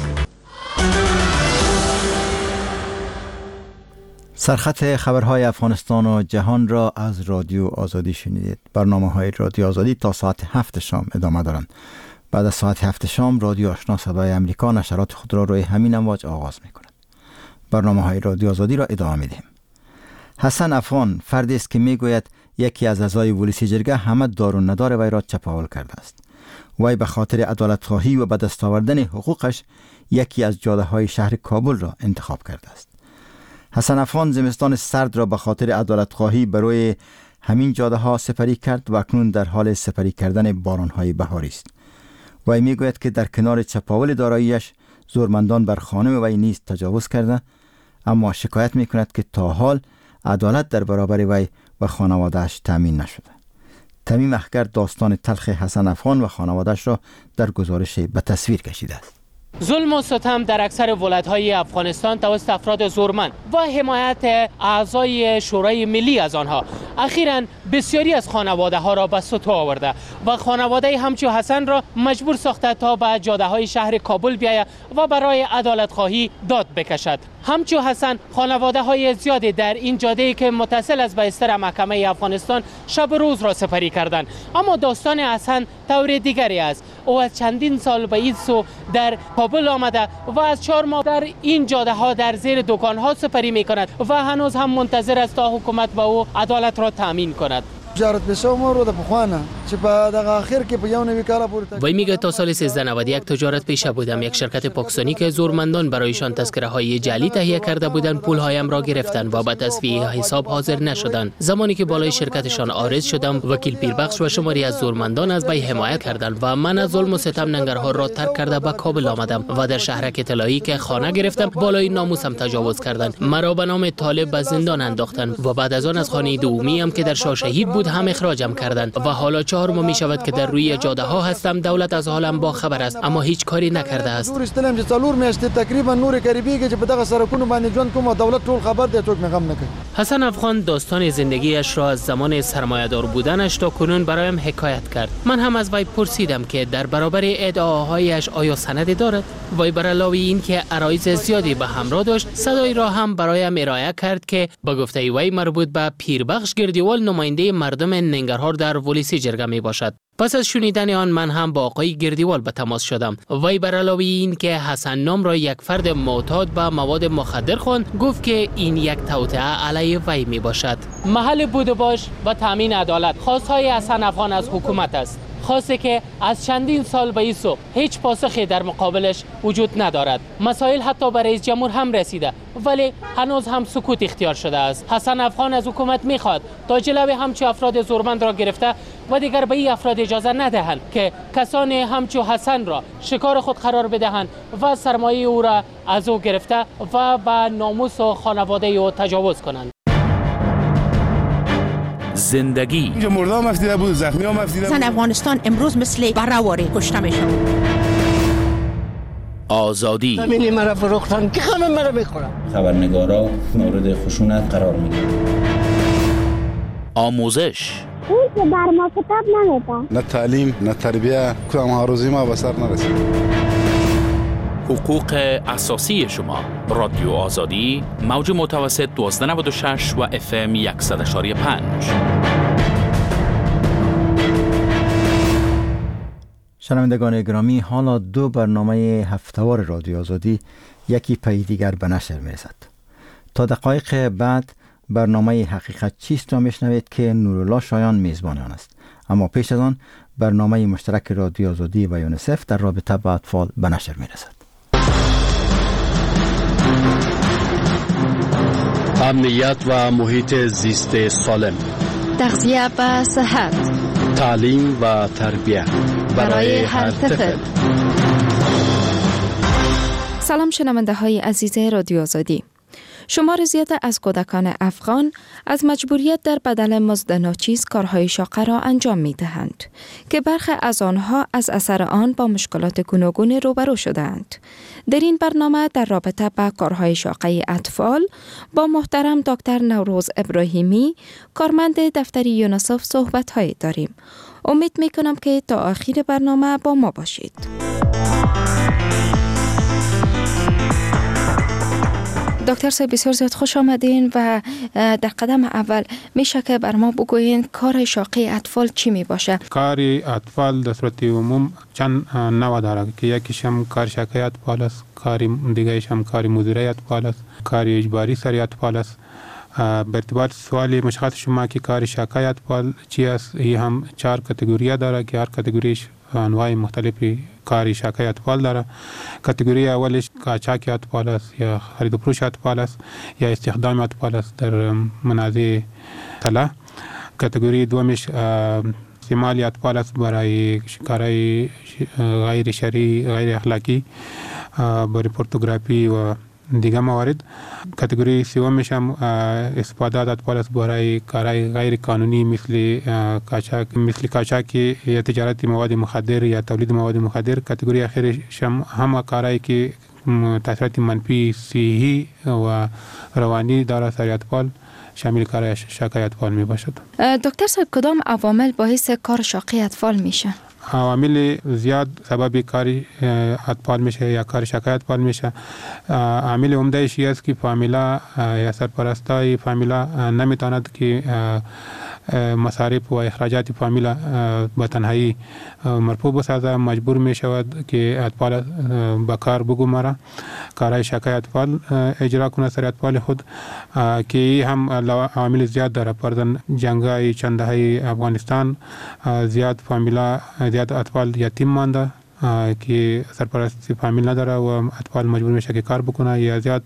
سرخط خبرهای افغانستان و جهان را از رادیو آزادی شنیدید. برنامه‌های رادیو آزادی تا ساعت 7 شام ادامه دارند. بعد از ساعت 7 شام رادیو آشنا صدای امریکا نشرات خود را روی همین امواج آغاز می‌کند. برنامه‌های رادیو آزادی را ادامه می‌دهیم. حسن افغان فردی است که میگوید یکی از اعضای ولسی جرگه همه دار و ندار وی را چپاول کرده است. وی به خاطر عدالت‌خواهی و به دست آوردن حقوقش یکی از جاده‌های شهر کابل را انتخاب کرده است. حسن افغان زمستان سرد را به خاطر عدالت‌خواهی بروی همین جاده‌ها سپری کرد و اکنون در حال سپری کردن باران‌های بهاری است. وی میگوید که در کنار چپاول داراییش زورمندان بر خانم وی نیز تجاوز کرده، اما شکایت می‌کند که تا حال عدالت در برابر وی و خانواده‌اش تامین نشده. تمیم اخگر داستان تلخ حسن افغان و خانواده‌اش را در گزارش به تصویر کشیده است. ظلم و ستم در اکثر ولایت‌های افغانستان توسط افراد زورمند و حمایت اعضای شورای ملی از آنها اخیراً بسیاری از خانواده‌ها را به سطوح آورده و خانواده همچو حسن را مجبور ساخته تا به جاده‌های شهر کابل بیاید و برای عدالت خواهی داد بکشد. همچو حسن خانواده‌های زیادی در این جاده که متصل است به استر محکمه افغانستان شب و روز را سپری کردند، اما داستان حسن طور دیگری است. او از چندین سال به این سو در کابل آمده و از 4 ماه در این جاده ها در زیر دکان ها سپری می کند و هنوز هم منتظر است تا حکومت به او عدالت را تامین کند. وی میگه تا سال 1391 تجارت پیشه بودم. یک شرکت پاکستانی که زورمندان برایشان تذکره های جعلی تهیه کرده بودند پول هایم را گرفتن و به تصفیه حساب حاضر نشدند. زمانی که بالای شرکتشان عارض شدم، وکیل پیربخش و شماری از زورمندان از وی حمایت کردند و من از ظلم و ستم ننگرهار را ترک کرده به کابل آمدم و در شهرک طلایی که خانه گرفتم بالای ناموسم تجاوز کردند. مرا به نام طالب به زندان انداختند و بعد از آن از خانه دومی هم که در شاه شهید بود هم اخراجم کردند و حالا 4 ماه می شود که در روی جاده ها هستم. دولت از حالم با خبر است اما هیچ کاری نکرده است. حسن افغان داستان زندگیش را از زمان سرمایه‌دار بودنش تا کنون برایم حکایت کرد. من هم از وی پرسیدم که در برابر ادعاهایش آیا سندی دارد. وی بر علاوه این که عرایض زیادی به همراه داشت، صدایی را هم برایم ارائه کرد که با گفته وی مربوط به پیربخش گردیوال نماینده مردم ننگرهار در ولسی جرگه می باشد. پس از شنیدن آن من هم با آقای گردیوال به تماس شدم. وی بر علاوه این که حسن نام را یک فرد معتاد به مواد مخدر خواند، گفت که این یک توطئه علیه وی می باشد. محل بود و باش و تامین عدالت خواستهای حسن افغان از حکومت است. خواسته که از چندین سال به این سو هیچ پاسخی در مقابلش وجود ندارد. مسائل حتی به رئیس جمهور هم رسیده ولی هنوز هم سکوت اختیار شده است. حسن افغان از حکومت میخواد تا جلوی همچو افراد زورمند را گرفته و دیگر به این افراد اجازه ندهند که کسان همچو حسن را شکار خود قرار بدهند و سرمایه او را از او گرفته و به ناموس و خانواده او تجاوز کنند. زندگی مردم افتیده بود، زخمی هم افتیده بود. زن افغانستان امروز مثل برهواری کشته میشن. آزادی زمینی مرا فروختن که همه مرا میخورن. خبرنگارا مورد خشونت قرار میگیرن. آموزش اون که بر ما کتاب نمیده. نه تعلیم نه تربیه، کدام هاروزی ما به سر نرسید. حقوق اساسی شما. رادیو آزادی، موج متوسط 1296 و FM 100.5. شنوندگان گرامی، حالا دو برنامه هفته‌وار رادیو آزادی یکی پی دیگر به نشر می‌رسد. تا دقایق بعد برنامه حقیقت چیست را میشنوید که نورالله شایان میزبان آن است. اما پیش از آن برنامه مشترک رادیو آزادی و یونیسف در رابطه با اطفال به نشر می‌رسد. امنیت و محیط زیست سالم، تغذیه و صحت، تعلیم و تربیت برای هر طفل. سلام شنونده های عزیز رادیو آزادی. شمار زیاد از کودکان افغان از مجبوریت در بدل مزد ناچیز کارهای شاقه را انجام می دهند که برخی از آنها از اثر آن با مشکلات گوناگون روبرو شدند. در این برنامه در رابطه با کارهای شاقه اطفال با محترم دکتر نوروز ابراهیمی، کارمند دفتر یونیسف صحبت‌هایی داریم. امید می کنم که تا آخر برنامه با ما باشید. دکتر صاحب بسیار زیاد خوش آمدین و در قدم اول میشه که بر ما بگوین کار شاقه اطفال چی می باشه؟ کار اطفال در صورت عموم چند نوع داره که یکیش هم کار شاقه اطفال است، کار دیگه‌ایش هم کار مدیره اطفال است، کار اجباری سری اطفال است. به ارتباط سوال مشخص شما که کار شاقه اطفال چی است، این هم 4 کاتگوری داره که هر کاتگوریش انواع مختلفی کاری شاقه اطفال داره. کاتگوری اولش قاچاق اطفال است یا خرید و فروش اطفال است یا استخدام اطفال است در منازع طلا. کاتگوری دومش استعمال اطفال است برای کارهای غیر شرعی، غیر اخلاقی، برای پورنوگرافی و دیگه موارد. کاتگوری سومش هم استفاده از اطفال است برای کارهای غیر قانونی مثل قاچاق یا تجارت مواد مخدر یا تولید مواد مخدر. کاتگوری اخیرش هم کارهایی که تاثیرات منفی صحی و روانی داره سر اطفال شامل کار شاقه اطفال می باشد. دکتر صاحب کدام عوامل باعث کار شاقه اطفال میشه؟ عوامل زیاد سبب کار اطفال میشه یا کار شاقه اطفال میشه. عامل عمده‌اش است که فامیلا یا سرپرستای فامیلا نمیتواند که مصارف و اخراجات فامیلا با تنهایی مرفوع بسازه، مجبور می شود که اطفال به کار بگماره، کارهای شاقه اطفال اجرا کنه سر اطفال خود که هم عوامل زیاد داره. پردن جنگای چند دهه افغانستان زیاد فامیلا زیاد اطفال یتیم مانده که سرپرستی فامیل نداره و اطفال مجبور میشه که کار بکنه، یا زیاد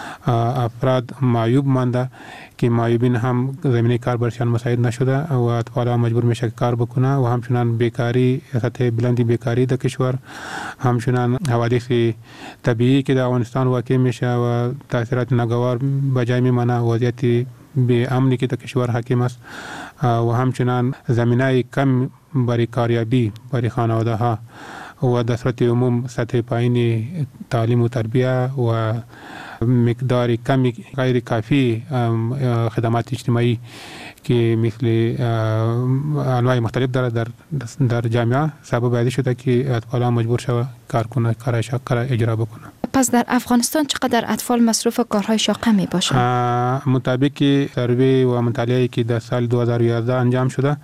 افراد معیوب مانده که معیوبین هم زمینه کار برشان مساعد نشده و اطفال هم مجبور میشه که کار بکنه. و همچنان بیکاری، سطح بلندی بیکاری در کشور، همچنان حوادث طبیعی که در افغانستان واقع میشه و تاثیرات ناگوار بجای میمانه، وضعیت به امنی که در کشور حاکم است و همچنان زمینه کم برای کاریابی برای خانواده ها و در صورت عموم سطح پایین تعلیم و تربیه و مقدار کمی غیر کافی خدمات اجتماعی که مثل انواع مختلف داره در جامعه سبب ازی شده که اطفال مجبور شوند کار کنه، کار شاقه اجرا بکنه. پس در افغانستان چقدر اطفال مصروف کارهای شاقه می باشند؟ مطابق سروی و مطالعه‌ای که در سال 2011 انجام شده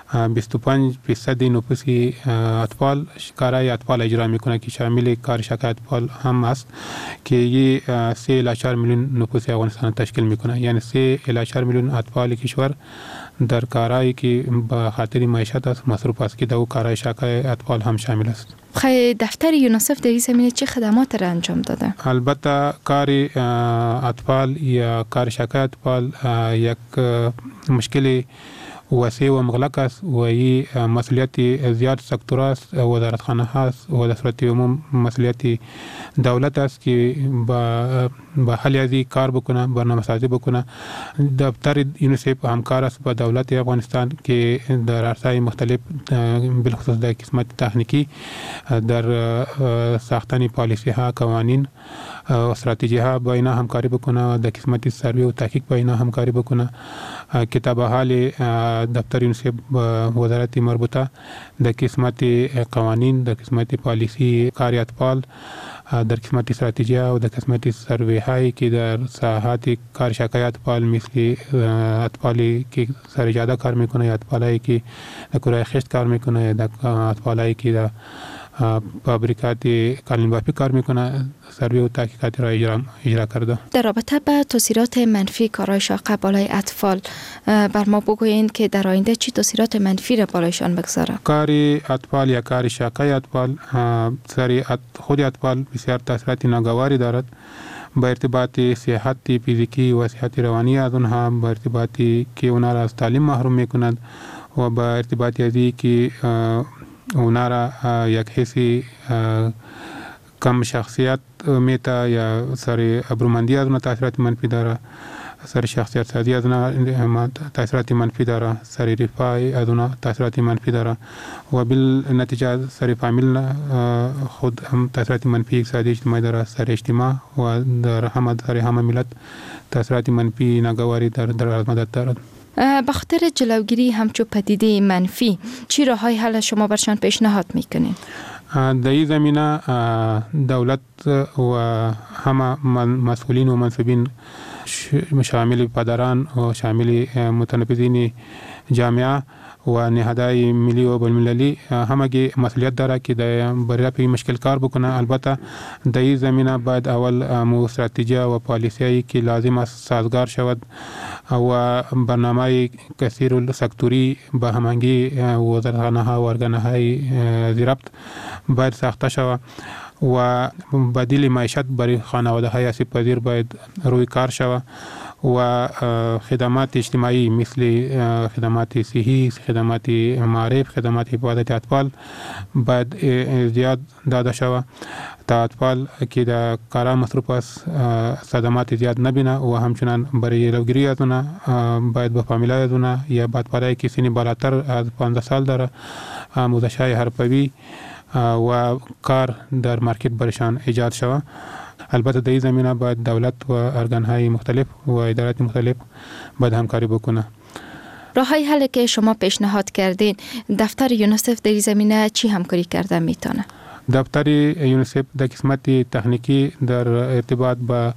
25% نفوسی اطفال کارهای اطفال اجرا میکنه که شامل کار شکایت اطفال هم است که یه 3.4 میلیون نفوس افغانستان تشکیل میکنه. یعنی 3.4 میلیون اطفال کشور در کارهایی که به خاطر معیشت است مصروف است که در کارهای شکایت اطفال هم شامل است. خیلی دفتر یونیسف در این زمینه چه خدمات را انجام داده؟ البته کار اطفال یا کار شکایت اطفال یک مشکل وسیع و مغلق است و این مسئولیت زیاد سکتور است، وزارت خانه است و در صورت عموم مسئولیت دولت است که با حل از کار بکنه، برنامه سازی بکنه. دفتر یونیسف همکار است با دولت افغانستان که در عرصه‌های مختلف بالخصوص در قسمت تکنیکی در ساختن پالیسی ها، قوانین و استراتژی ها با اینا همکاری بکنه و در قسمت سروی و تحقیق با اینا همکاری بکنه. کتاب حال دفتر یونیسف با وزارت مربوطه در قسمت قوانین، در قسمت پالیسی کار اطفال، در قسمت استراتژی و در قسمت سروی هایی که در ساحات کار شکایت اطفال مثل اطفالی که سر جاده کار میکنه یا اطفالی که در کره خشت کار میکنه یا در اطفالی که در فابریکات کالین بافی کار میکنه سروی و تحقیقات را اجرا کرده. در رابطه با تاثیرات منفی کارهای شاقه بالای اطفال بر ما بگویید که در آینده چی تاثیرات منفی را بالایشان بگذاره؟ کار اطفال یا کار شاقه اطفال سر خود اطفال بسیار تاثیرات ناگواری دارد با ارتباط صحت فیزیکی و صحت روانی از اونها، با ارتباطی که اونها را از تعلیم محروم میکنند و با ارتباط ازی که اونها را یک حسی کم شخصیت میتا یا سر ابرومندی از اونها تاثیرات منفی داره، سر شخصیت سازی از اونها تاثیرات منفی داره، سر رفاه از اونها تاثیرات منفی داره و بالنتیجه سر فامیل خود هم تاثیرات منفی اقتصادی اجتماعی داره، سر اجتماع و در همه ملت تاثیرات منفی ناگواری در مدت دارد. به خاطر جلوگیری همچو پدیده منفی چی راههای حل شما برشان پیشنهاد میکنین؟ در این زمینه دولت و همه مسئولین و منصبین شامل پدران و شامل متنفذین جامعه و نهادهای ملی و بین‌المللی همگی مسئولیت داره که برای رفع مشکل کار بکنه. البته در این زمینه باید اول استراتژی و پالیسی که لازم است سازگار شود و برنامه کثیر سکتوری با هماهنگی وزارتخانه ها و ارگانهای ضبط باید ساخته شود و بدیل معیشت برای خانواده های آسیب پذیر باید روی کار شود و خدمات اجتماعی مثل خدمات صحی، خدمات معارف، خدمات حفاظت اطفال باید زیاد داده شود تا اطفال که در کارا مصروف است صدمات زیاد نبینه و همچنان برای جلوگیری از اونها باید به فامیلای از اونها یا اطفالایی که سن بالاتر از 15 سال داره آموزش‌های حرفوی و کار در مارکت برشان ایجاد شود. البته در این زمینه باید دولت و ارگان‌های مختلف و ادارات مختلف باید همکاری بکنه. راههای حل که شما پیشنهاد کردین دفتر یونیسف در این زمینه چی همکاری کرده میتونه؟ دفتر یونیسف در قسمت تکنیکی در ارتباط با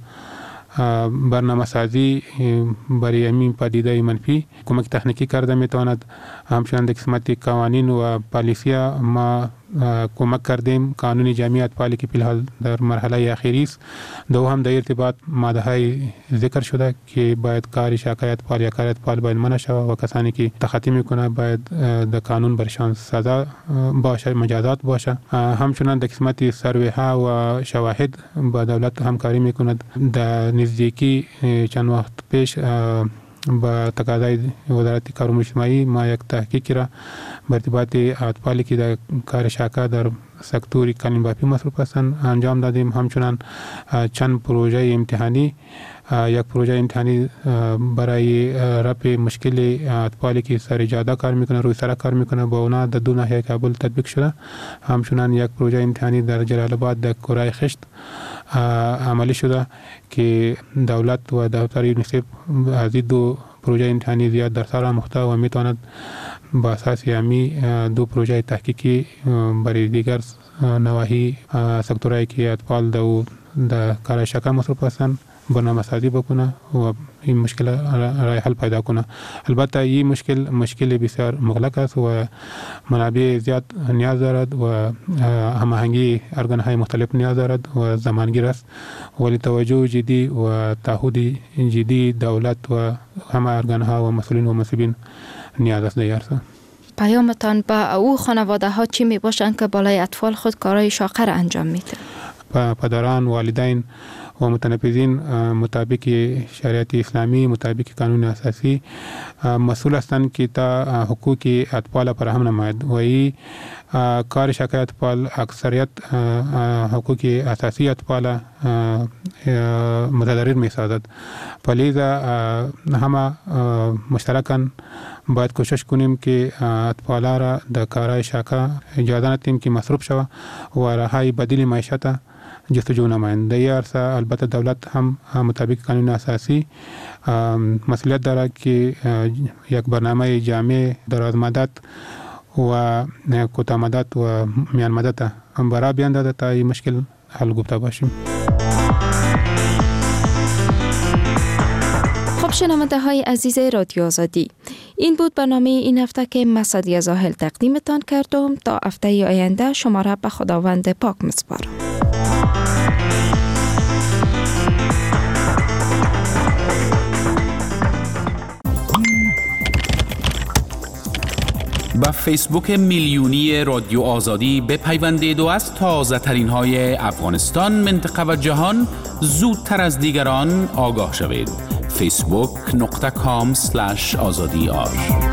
برنامه سازی برای این پدیده منفی کمک تکنیکی کرده میتواند. همچنان در قسمت قوانین و پالیسی ما کمک کردیم. قانون جمعی اطفالی که فی‌الحال در مرحله اخیری است دو هم در ارتباط ماده های ذکر شده که باید کار شکایت اطفال یا کار اطفال باید منع شود و کسانی که تخطی میکنه باید در قانون برشان سزا باشه، مجازات باشه. همچنان در قسمت سروی ها و شواهد با دولت همکاری میکند. در نزدیکی چند وقت پیش با تقاضای وزارت کار اجتماعی ما یک تحقیق را به ارتباط اطفالی که در کار شاقه در سکتور کالین بافی مصروف هستند انجام دادیم. همچنان چند پروژه امتحانی، یک پروژه امتحانی برای رفع مشکل اطفالی که سر جاده کار میکنه، روی سرک کار میکنه با اونا در دو ناحیه کابل تطبیق شده. همچنان یک پروژه امتحانی در جلال آباد در کره خشت عملی شده که دولت و دفتر یونیسف از این دو پروژه امتحانی زیاد در سر آموخته و میتواند با اساس همی دو پروژه تحقیقی برای دیگر نواحی سکتورهایی که اطفال در کار شاقه مصروف هستند برنامه‌سازی بکنه و این مشکل رای حل پیدا کنه. البته این مشکل بسیار مغلق است و منابع زیاد نیاز دارد و هماهنگی ارگان‌های مختلف نیاز دارد و زمانگیر است، ولی توجه جدی و تعهد جدی دولت و همه ارگان‌ها و مسئولین و مسئولین نیاز است دیگر. پیامتان با او خانواده ها چی می باشند که بالای اطفال خود کارهای شاقه را انجام میده؟ پدران، والدین و متنفذین مطابق شریعت اسلامی، مطابق قانون اساسی مسئول هستند که تا حقوق اطفال فراهم نماید و این کار شاقه اطفال اکثریت حقوق اساسی اطفال متضرر می سازد. لذا همه مشترکاً باید کوشش کنیم که اطفال را در کارهای شاقه اجازه ندیم که مصروف شود و راههای بدیل معیشت جستجو نمایند. در این عرصه البته دولت هم مطابق قانون اساسی مسئولیت دارد که یک برنامه جامع دراز مدت و کوتاه مدت و میان مدت برای بیاندازد تا این مشکل حل گفته باشیم. خب شنونده های عزیز رادیو آزادی، این بود برنامه این هفته که مسعدی زاهل تقدیمتان کردم. تا هفته آینده شما را به خداوند پاک میسپارم. با فیسبوک میلیونی رادیو آزادی بپیوندید و از تازه ترین های افغانستان، منطقه و جهان زودتر از دیگران آگاه شوید. facebook.com/azadi.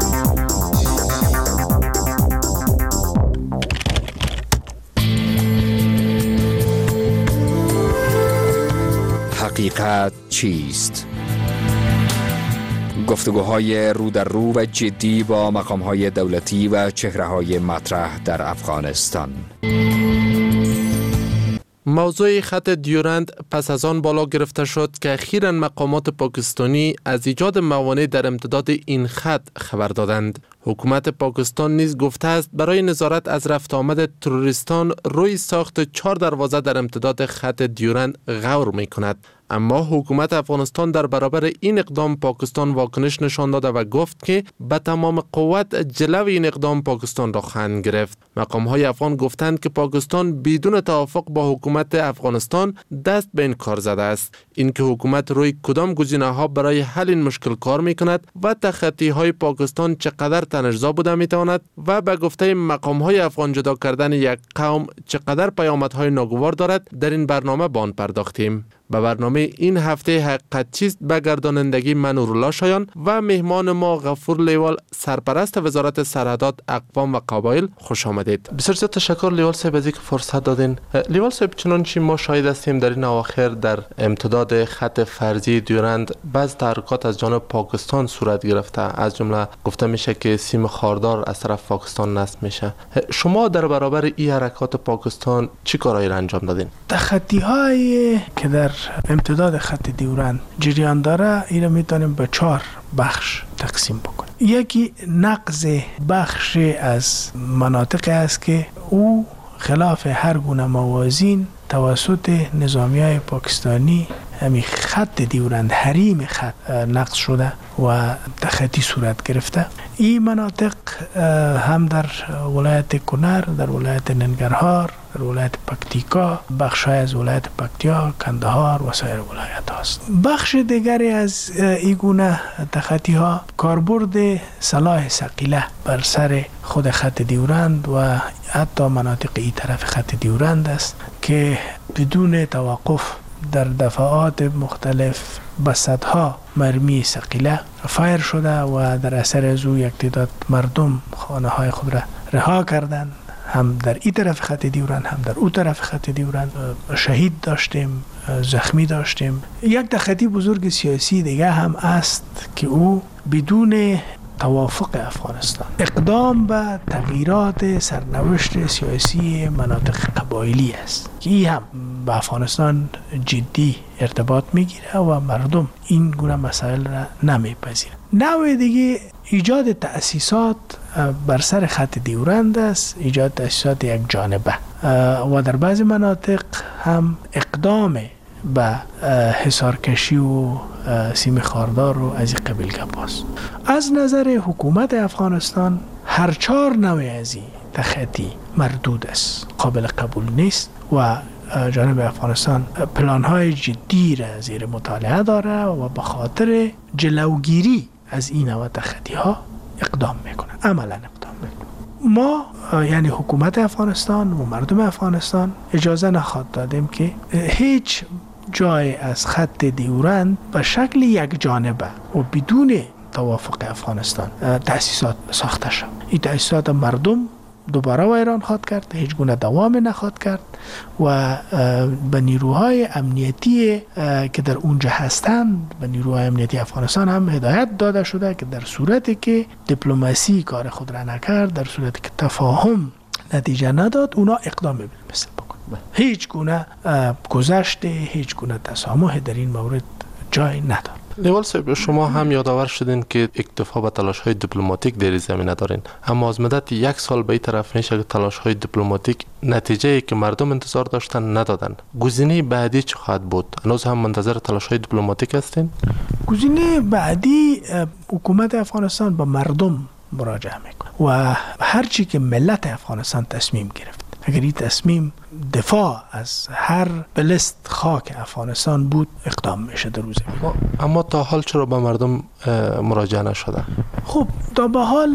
حقیقت چیست؟ گفتگوهای رو در رو و جدی با مقام‌های دولتی و چهره‌های مطرح در افغانستان. موضوع خط دیورند پس از آن بالا گرفته شد که اخیراً مقامات پاکستانی از ایجاد موانع در امتداد این خط خبر دادند. حکومت پاکستان نیز گفته است برای نظارت از رفت آمد تروریستان روی ساخت 4 دروازه در امتداد خط دیورند غور می کند. اما حکومت افغانستان در برابر این اقدام پاکستان واکنش نشان داده و گفت که به تمام قوت جلو این اقدام پاکستان را خواهند گرفت. مقام‌های افغان گفتند که پاکستان بدون توافق با حکومت افغانستان دست به این کار زده است. اینکه حکومت روی کدام گزینه‌ها برای حل این مشکل کار می‌کند و تخطی‌های پاکستان چقدر تنش‌زا بوده می‌تواند و به گفته مقام‌های افغان جدا کردن یک قوم چقدر پیامدهای ناگوار دارد، در این برنامه به آن پرداختیم. به برنامه این هفته حقیقت چیست به گردانندگی من نورالله شایان و مهمان ما غفور لیوال، سرپرست وزارت سرحدات، اقوام و قبایل، خوش آمدید. بسیار زیاد تشکر لیوال صاحب از اینکه فرصت دادین. لیوال صاحب، چنانچه ما شاهد هستیم در این اواخر در امتداد خط فرضی دیورند بعض تحرکات از جانب پاکستان صورت گرفته، از جمله گفته میشه که سیم خاردار از طرف پاکستان نصب میشه. شما در برابر این حرکات پاکستان چی کارایی را انجام دادین؟ تخطی‌هایی که در امتداد خط دیورند جریان داره، این رو میتونیم به 4 بخش تقسیم بکنیم. یکی نقض بخش از مناطق است که او خلاف هر گونه موازین توسط نظامیای پاکستانی همین خط دیورند، حریم خط نقض شده و تخطی صورت گرفته. این مناطق هم در ولایت کنر، در ولایت ننگرهار، در ولایت پکتیکا، بخش‌های از ولایت پکتیا، کندهار و سایر ولایت هاست. بخش دیگری از این گونه تخطی ها کاربرد سلاح ثقیله بر سر خود خط دیورند و حتی مناطق این طرف خط دیورند است که بدون توقف در دفعات مختلف به صدها مرمی ثقیله فایر شده و در اثر از او یک تعداد مردم خانه های خود را رها کردند. هم در این طرف خط دیورند هم در اون طرف خط دیورند شهید داشتیم، زخمی داشتیم. یک تخطی بزرگ سیاسی دیگه هم است که او بدون توافق افغانستان اقدام به تغییرات سرنوشت سیاسی مناطق قبایلی است که این هم به افغانستان جدی ارتباط میگیره و مردم این گونه مسائل را نمیپذیرند. نوع دیگه ایجاد تأسیسات بر سر خط دیورند است، ایجاد تأسیسات یک جانبه و در بعضی مناطق هم اقدام به حصارکشی و سیم خاردار و از این قبیل گپاست. از نظر حکومت افغانستان هر 4 نوع از این تخطی مردود است، قابل قبول نیست و جانب افغانستان پلان‌های جدی را زیر مطالعه داره و به خاطر جلوگیری از این نوع تخطی‌ها اقدام میکنه، عملاً اقدام میکنه. ما یعنی حکومت افغانستان و مردم افغانستان اجازه نخواهد دادیم که هیچ جای از خط دیورند به شکل یک جانبه و بدون توافق افغانستان تأسیسات ساخته شد. این تأسیسات مردم دوباره ویران خواهد کرد، هیچ گونه دوام نخواهد کرد و به نیروهای امنیتی که در اونجا هستند، به نیروهای امنیتی افغانستان هم هدایت داده شده که در صورتی که دیپلماسی کار خود را نکرد، در صورتی که تفاهم نتیجه نداد، اونا اقدام بالمثل بکن. هیچ گونه گذشت، هیچ گونه تسامح در این مورد جای ندارد. لیوال صاحب، شما هم یادآور شدین که اکتفا به تلاش‌های دیپلماتیک در زمینه دارین، اما از مدت 1 سال به این طرف میشه که تلاش‌های دیپلماتیک نتیجه‌ای که مردم انتظار داشتن ندادن. گزینه بعدی چه خواهد بود؟ هنوز هم منتظر تلاش‌های دیپلماتیک هستین؟ گزینه بعدی حکومت افغانستان به مردم مراجعه میکنه و هر چی که ملت افغانستان تصمیم گرفت، اگر این تصمیم دفاع از هر بلست خاک افغانستان بود، اقدام میشه در روز. اما تا حال چرا به مردم مراجعه نشده؟ خب تا به حال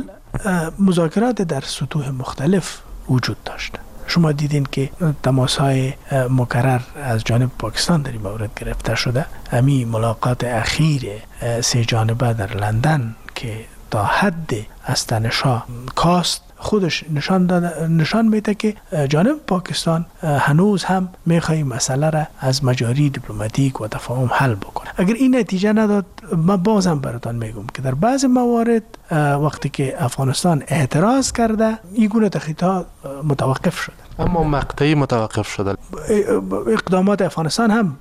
مذاکرات در سطوح مختلف وجود داشته. شما دیدین که تماس‌های مکرر از جانب پاکستان در این مورد گرفته شده. امی ملاقات اخیر 3 جانبه در لندن که تا حد از تنش‌ها کاست، خودش نشان میده که جانب پاکستان هنوز هم میخواد مسئله را از مجاری دیپلماتیک و تفاهم حل بکنه. اگر این نتیجه نداد، من بازم براتون میگم که در بعض موارد وقتی که افغانستان اعتراض کرده، این گونه تخطی‌ها متوقف شده. اما مقطعی متوقف شده. اقدامات افغانستان هم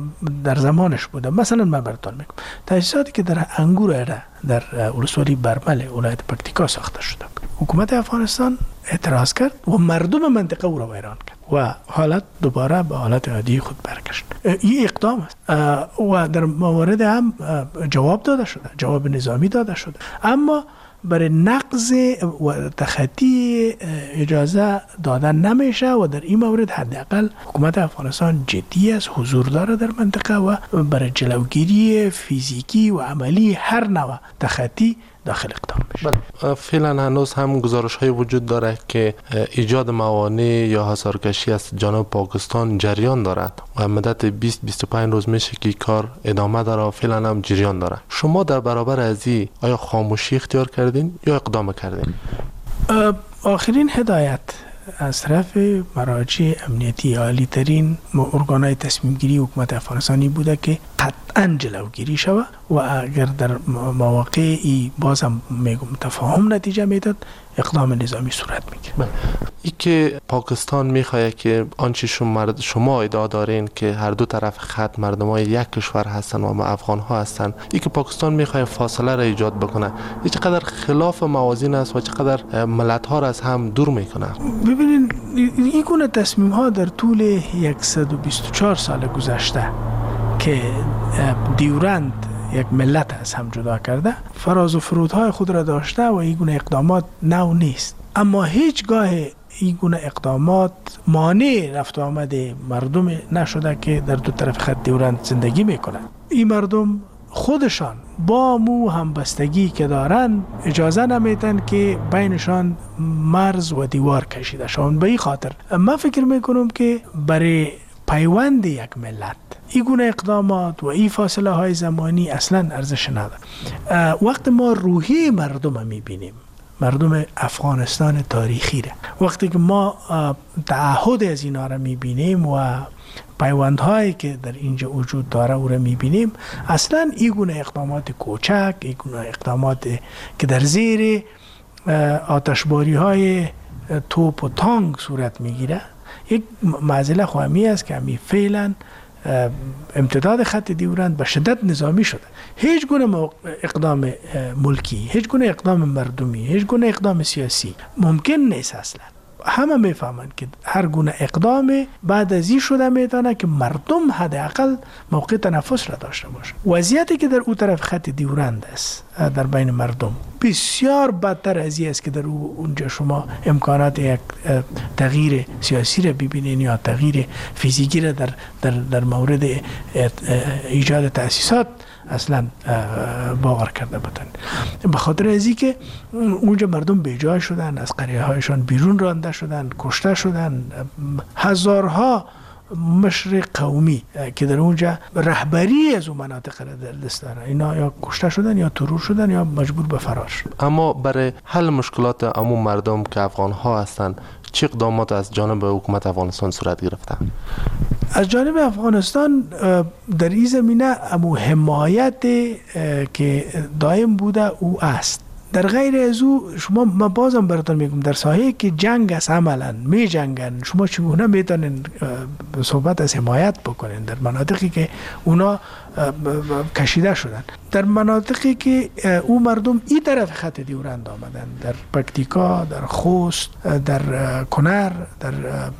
در زمانش بوده. مثلا من براتون میگم تأسیساتی که در انگور در ولسوالی برمل ولایت پکتیکا ساخته شده، حکومت افغانستان اعتراض کرد و مردم منطقه او را ویران کرد و حالت دوباره به حالت عادی خود برگشت. این اقدام است و در موارد هم جواب داده شده، جواب نظامی داده شده، اما برای نقض و تخطی اجازه دادن نمیشه و در این مورد حداقل حکومت افغانستان جدی است، حضور داره در منطقه و برای جلوگیری فیزیکی و عملی هر نوع تخطی داخل اقدام میشه. فعلا هنوز هم گزارش‌های وجود داره که ایجاد موانع یا حصارکشی از جانب پاکستان جریان دارد و مدت 20-25 روز میشه که کار ادامه داره و فعلا هم جریان داره. شما در برابر از این آیا خاموشی اختیار کردین یا اقدام کردین؟ آخرین هدایت از طرف مراجع امنیتی عالی ترین ارگان‌های تصمیم گیری حکومت افغانستانی بوده که قطعاً جلوگیری شود و اگر در مواقعی بازم میگم تفاهم نتیجه میداد، اقدام نظامی صورت میگیره. ای که پاکستان میخواد که آنچه شما ادعا دارین که هر دو طرف خط مردمای یک کشور هستن و ما افغان ها هستن، ای که پاکستان میخواد فاصله را ایجاد بکنه، این چقدر خلاف موازین است و چقدر ملت ها را از هم دور میکنه؟ ببینین این گونه تصمیم ها در طول 124 سال گذشته که دیورند یک ملت از هم جدا کرده، فراز و فرودهای خود را داشته و این گونه اقدامات نو نیست، اما هیچگاه این گونه اقدامات مانع رفت و آمد مردم نشده که در دو طرف خط دیورند زندگی میکنند. این مردم خودشان با مو همبستگی که دارن اجازه نمیتن که بینشان مرز و دیوار کشیده شوند. به این خاطر من فکر میکنم که برای پیوند یک ملت این گونه اقدامات و این فاصله های زمانی اصلا ارزش نداره. وقت ما روحی مردم میبینیم، مردم افغانستان تاریخی را، وقتی که ما تعهد از اینا را میبینیم و پیوندهایی که در اینجا وجود داره او را میبینیم، اصلا این گونه اقدامات کوچک، این گونه اقدامات که در زیر آتشباری های توپ و تانک صورت میگیره، یک معضله خواهمی است که همی فعلا امتداد خط دیورند به شدت نظامی شده. هیچ گونه اقدام ملکی، هیچ گونه اقدام مردمی، هیچ گونه اقدام سیاسی ممکن نیست اصلا. همه میفهمند که هر گونه اقدام بعد از این شده میتونه که مردم حداقل موقع تنفس را داشته باشه. وضعیتی که در اون طرف خط دیورند است در بین مردم بسیار بدتر از این است که در اونجا شما امکانات یک تغییر سیاسی را ببینین یا تغییر فیزیکی را در مورد ایجاد تأسیسات اصلا باور کرده بودن. به خاطر ازی که اونجا مردم بیجای شدن، از قریه هایشان بیرون رانده شدن، کشته شدن. هزارها مشر قومی که در اونجا رهبری از اون مناطق را در دست داره، اینا یا کشته شدن یا ترور شدن یا مجبور به فرار شدن. اما برای حل مشکلات عموم مردم که افغان ها هستند چه اقدامات از جانب حکومت افغانستان صورت گرفته؟ از جانب افغانستان در این زمینه حمایت که دائم بوده او است. در غیر از او شما ما بازم براتون میگم در ساحه که جنگ است عملا می جنگن، شما چگونه میتونین صحبت از حمایت بکنین در مناطقی که اونا کشیده شدن؟ در مناطقی که او مردم این طرف خط دیورند آمدن، در پکتیکا، در خوست، در کنر، در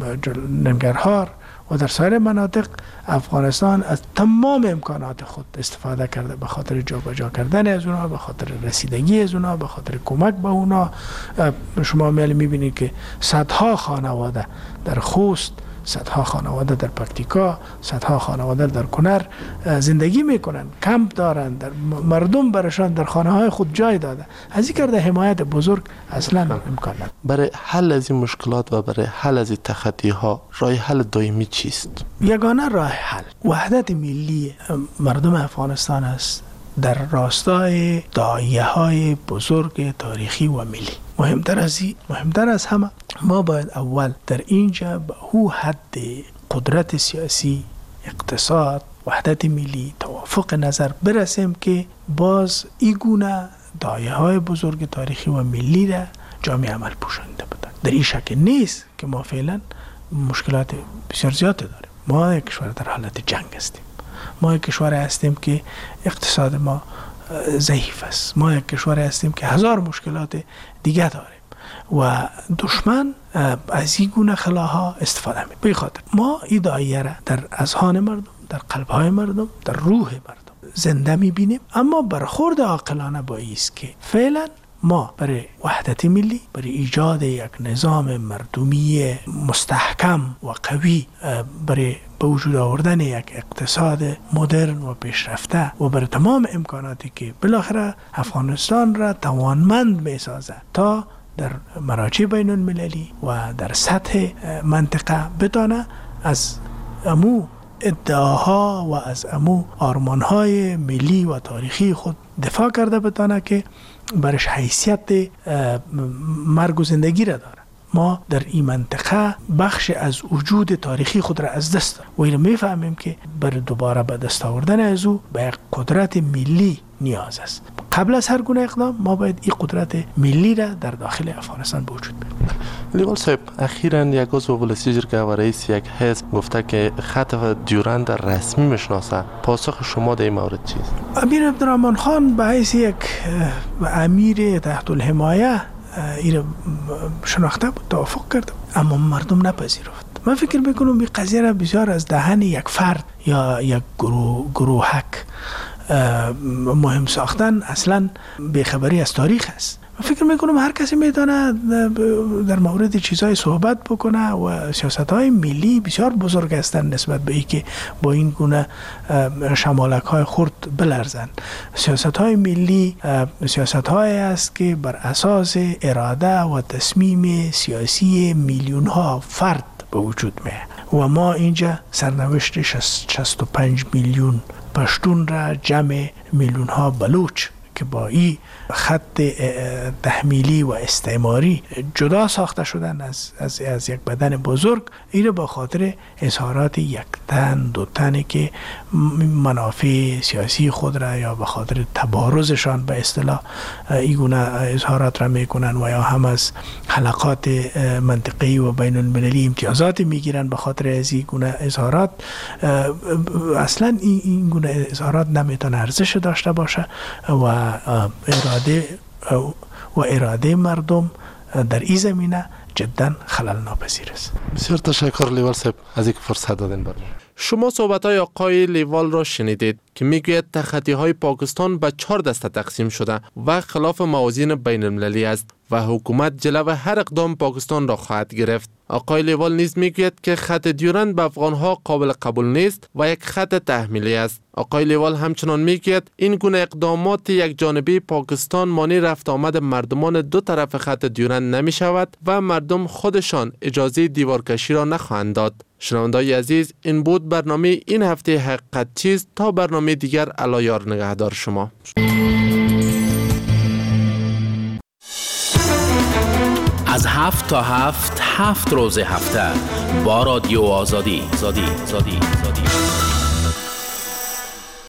ننگرهار و در سایر مناطق افغانستان از تمام امکانات خود استفاده کرده به خاطر جابجا کردن از اونا، به خاطر رسیدگی از اونا، به خاطر کمک به اونا. شما میبینید که صدها خانواده در خوست، صدها خانواده در پکتیکا، صدها خانواده در کنر زندگی میکنن، کمپ دارن، در مردم برشان در خانه های خود جای داده. از این کرده حمایت بزرگ اصلا امکان نداره. برای حل از این مشکلات و برای حل از این تخطی ها راه حل دائمی چیست؟ یگانه راه حل وحدت ملی مردم افغانستان است در راستای داعیه های بزرگ تاریخی و ملی. مهمتر از همه ما باید اول در اینجا به او حد قدرت سیاسی، اقتصاد، وحدت ملی، توافق نظر برسیم که باز این گونه داعیه های بزرگ تاریخی و ملی را جامعه عمل پوشانده بدن. در این شک نیست که ما فعلا مشکلات بسیار زیاده داریم. ما یک کشور در حالت جنگ هستیم. ما یک کشور هستیم که اقتصاد ما ضعیف است. ما یک کشور هستیم که هزار مشکلات دیگه داریم و دشمن از این گونه خلاها استفاده می. به خاطر ما این داعیه را در اذهان مردم، در قلب‌های مردم، در روح مردم زنده می‌بینیم، اما برخورد عاقلانه با است که فعلا ما برای وحدت ملی، برای ایجاد یک نظام مردمی مستحکم و قوی، برای به وجود آوردن یک اقتصاد مدرن و پیشرفته و برای تمام امکاناتی که بالاخره افغانستان را توانمند می‌سازد تا در مراجع بین المللی و در سطح منطقه بتانه از امو ادعاها و از امو آرمانهای ملی و تاریخی خود دفاع کرده بتانه که برش حیثیت مرگ و زندگی را داره. ما در این منطقه بخش از وجود تاریخی خود را از دست داریم و این میفهمیم که برای دوباره به دست آوردن از او به یک قدرت ملی نیاز است. قبل از هر گونه اقدام ما باید این قدرت ملی را در داخل افغانستان به وجود بیاریم. لیوال صاحب، اخیراً یک عضو ولسی جرگه و رئیس یک حزب گفته که خط دیورند رسمی میشناسه. پاسخ شما در این مورد چیست؟ امیر عبدالرحمن خان به حیث یک امیر تحت الحمایه این شناخته بود، توافق کرد، اما مردم نپذیرفت. من فکر میکنم این قضیه را بسیار از دهن یک فرد یا یک گروهک مهم ساختن اصلا بیخبری از تاریخ است. من فکر میکنم هر کسی میتونه در مورد چیزهای صحبت بکنه و سیاستهای ملی بسیار بزرگ هستند نسبت به اینکه با این گونه شمالک های خرد بلرزن. سیاستهای ملی سیاستهایی است که بر اساس اراده و تصمیم سیاسی میلیون ها فرد به وجود میاد و ما اینجا سرنوشت 65 میلیون پشتون را جمع میلیون ها بلوچ که با این خط تحمیلی و استعماری جدا ساخته شدن از یک بدن بزرگ، این با خاطر اظهارات یک تن دو تنی که منافع سیاسی خود را یا به خاطر تبارزشان به اصطلاح این گونه اظهارات را میکنن و یا هم از حلقات منطقه‌ای و بین المللی امتیازات میگیرن به خاطر از این گونه اظهارات. اصلا این گونه اظهارات نمیتونه ارزش داشته باشه و اراده مردم در این زمینه جدا خلل ناپذیر است. بسیار تشکر لیوال صاحب از اینکه فرصت دادین بر ما. شما صحبت‌های آقای لیوال را شنیدید که میگوید تخطی‌های پاکستان به 4 دسته تقسیم شده و خلاف موازین بین المللی است و حکومت جلو هر اقدام پاکستان را خواهد گرفت. آقای لیوال نیز میگوید که خط دیورند به افغانها قابل قبول نیست و یک خط تحمیلی است. آقای لیوال همچنان میگوید این گونه اقدامات یک جانبی پاکستان مانع رفت آمد مردمان دو طرف خط دیورند نمی شود و مردم خودشان اجازه دیوارکشی را نخواهند داد. شنوندگان عزیز، این بود برنامه این هفته حقیقت چیست. تا برنامه دیگر الا یار نگهدار شما. از 7 تا 7 روز هفته با رادیو آزادی.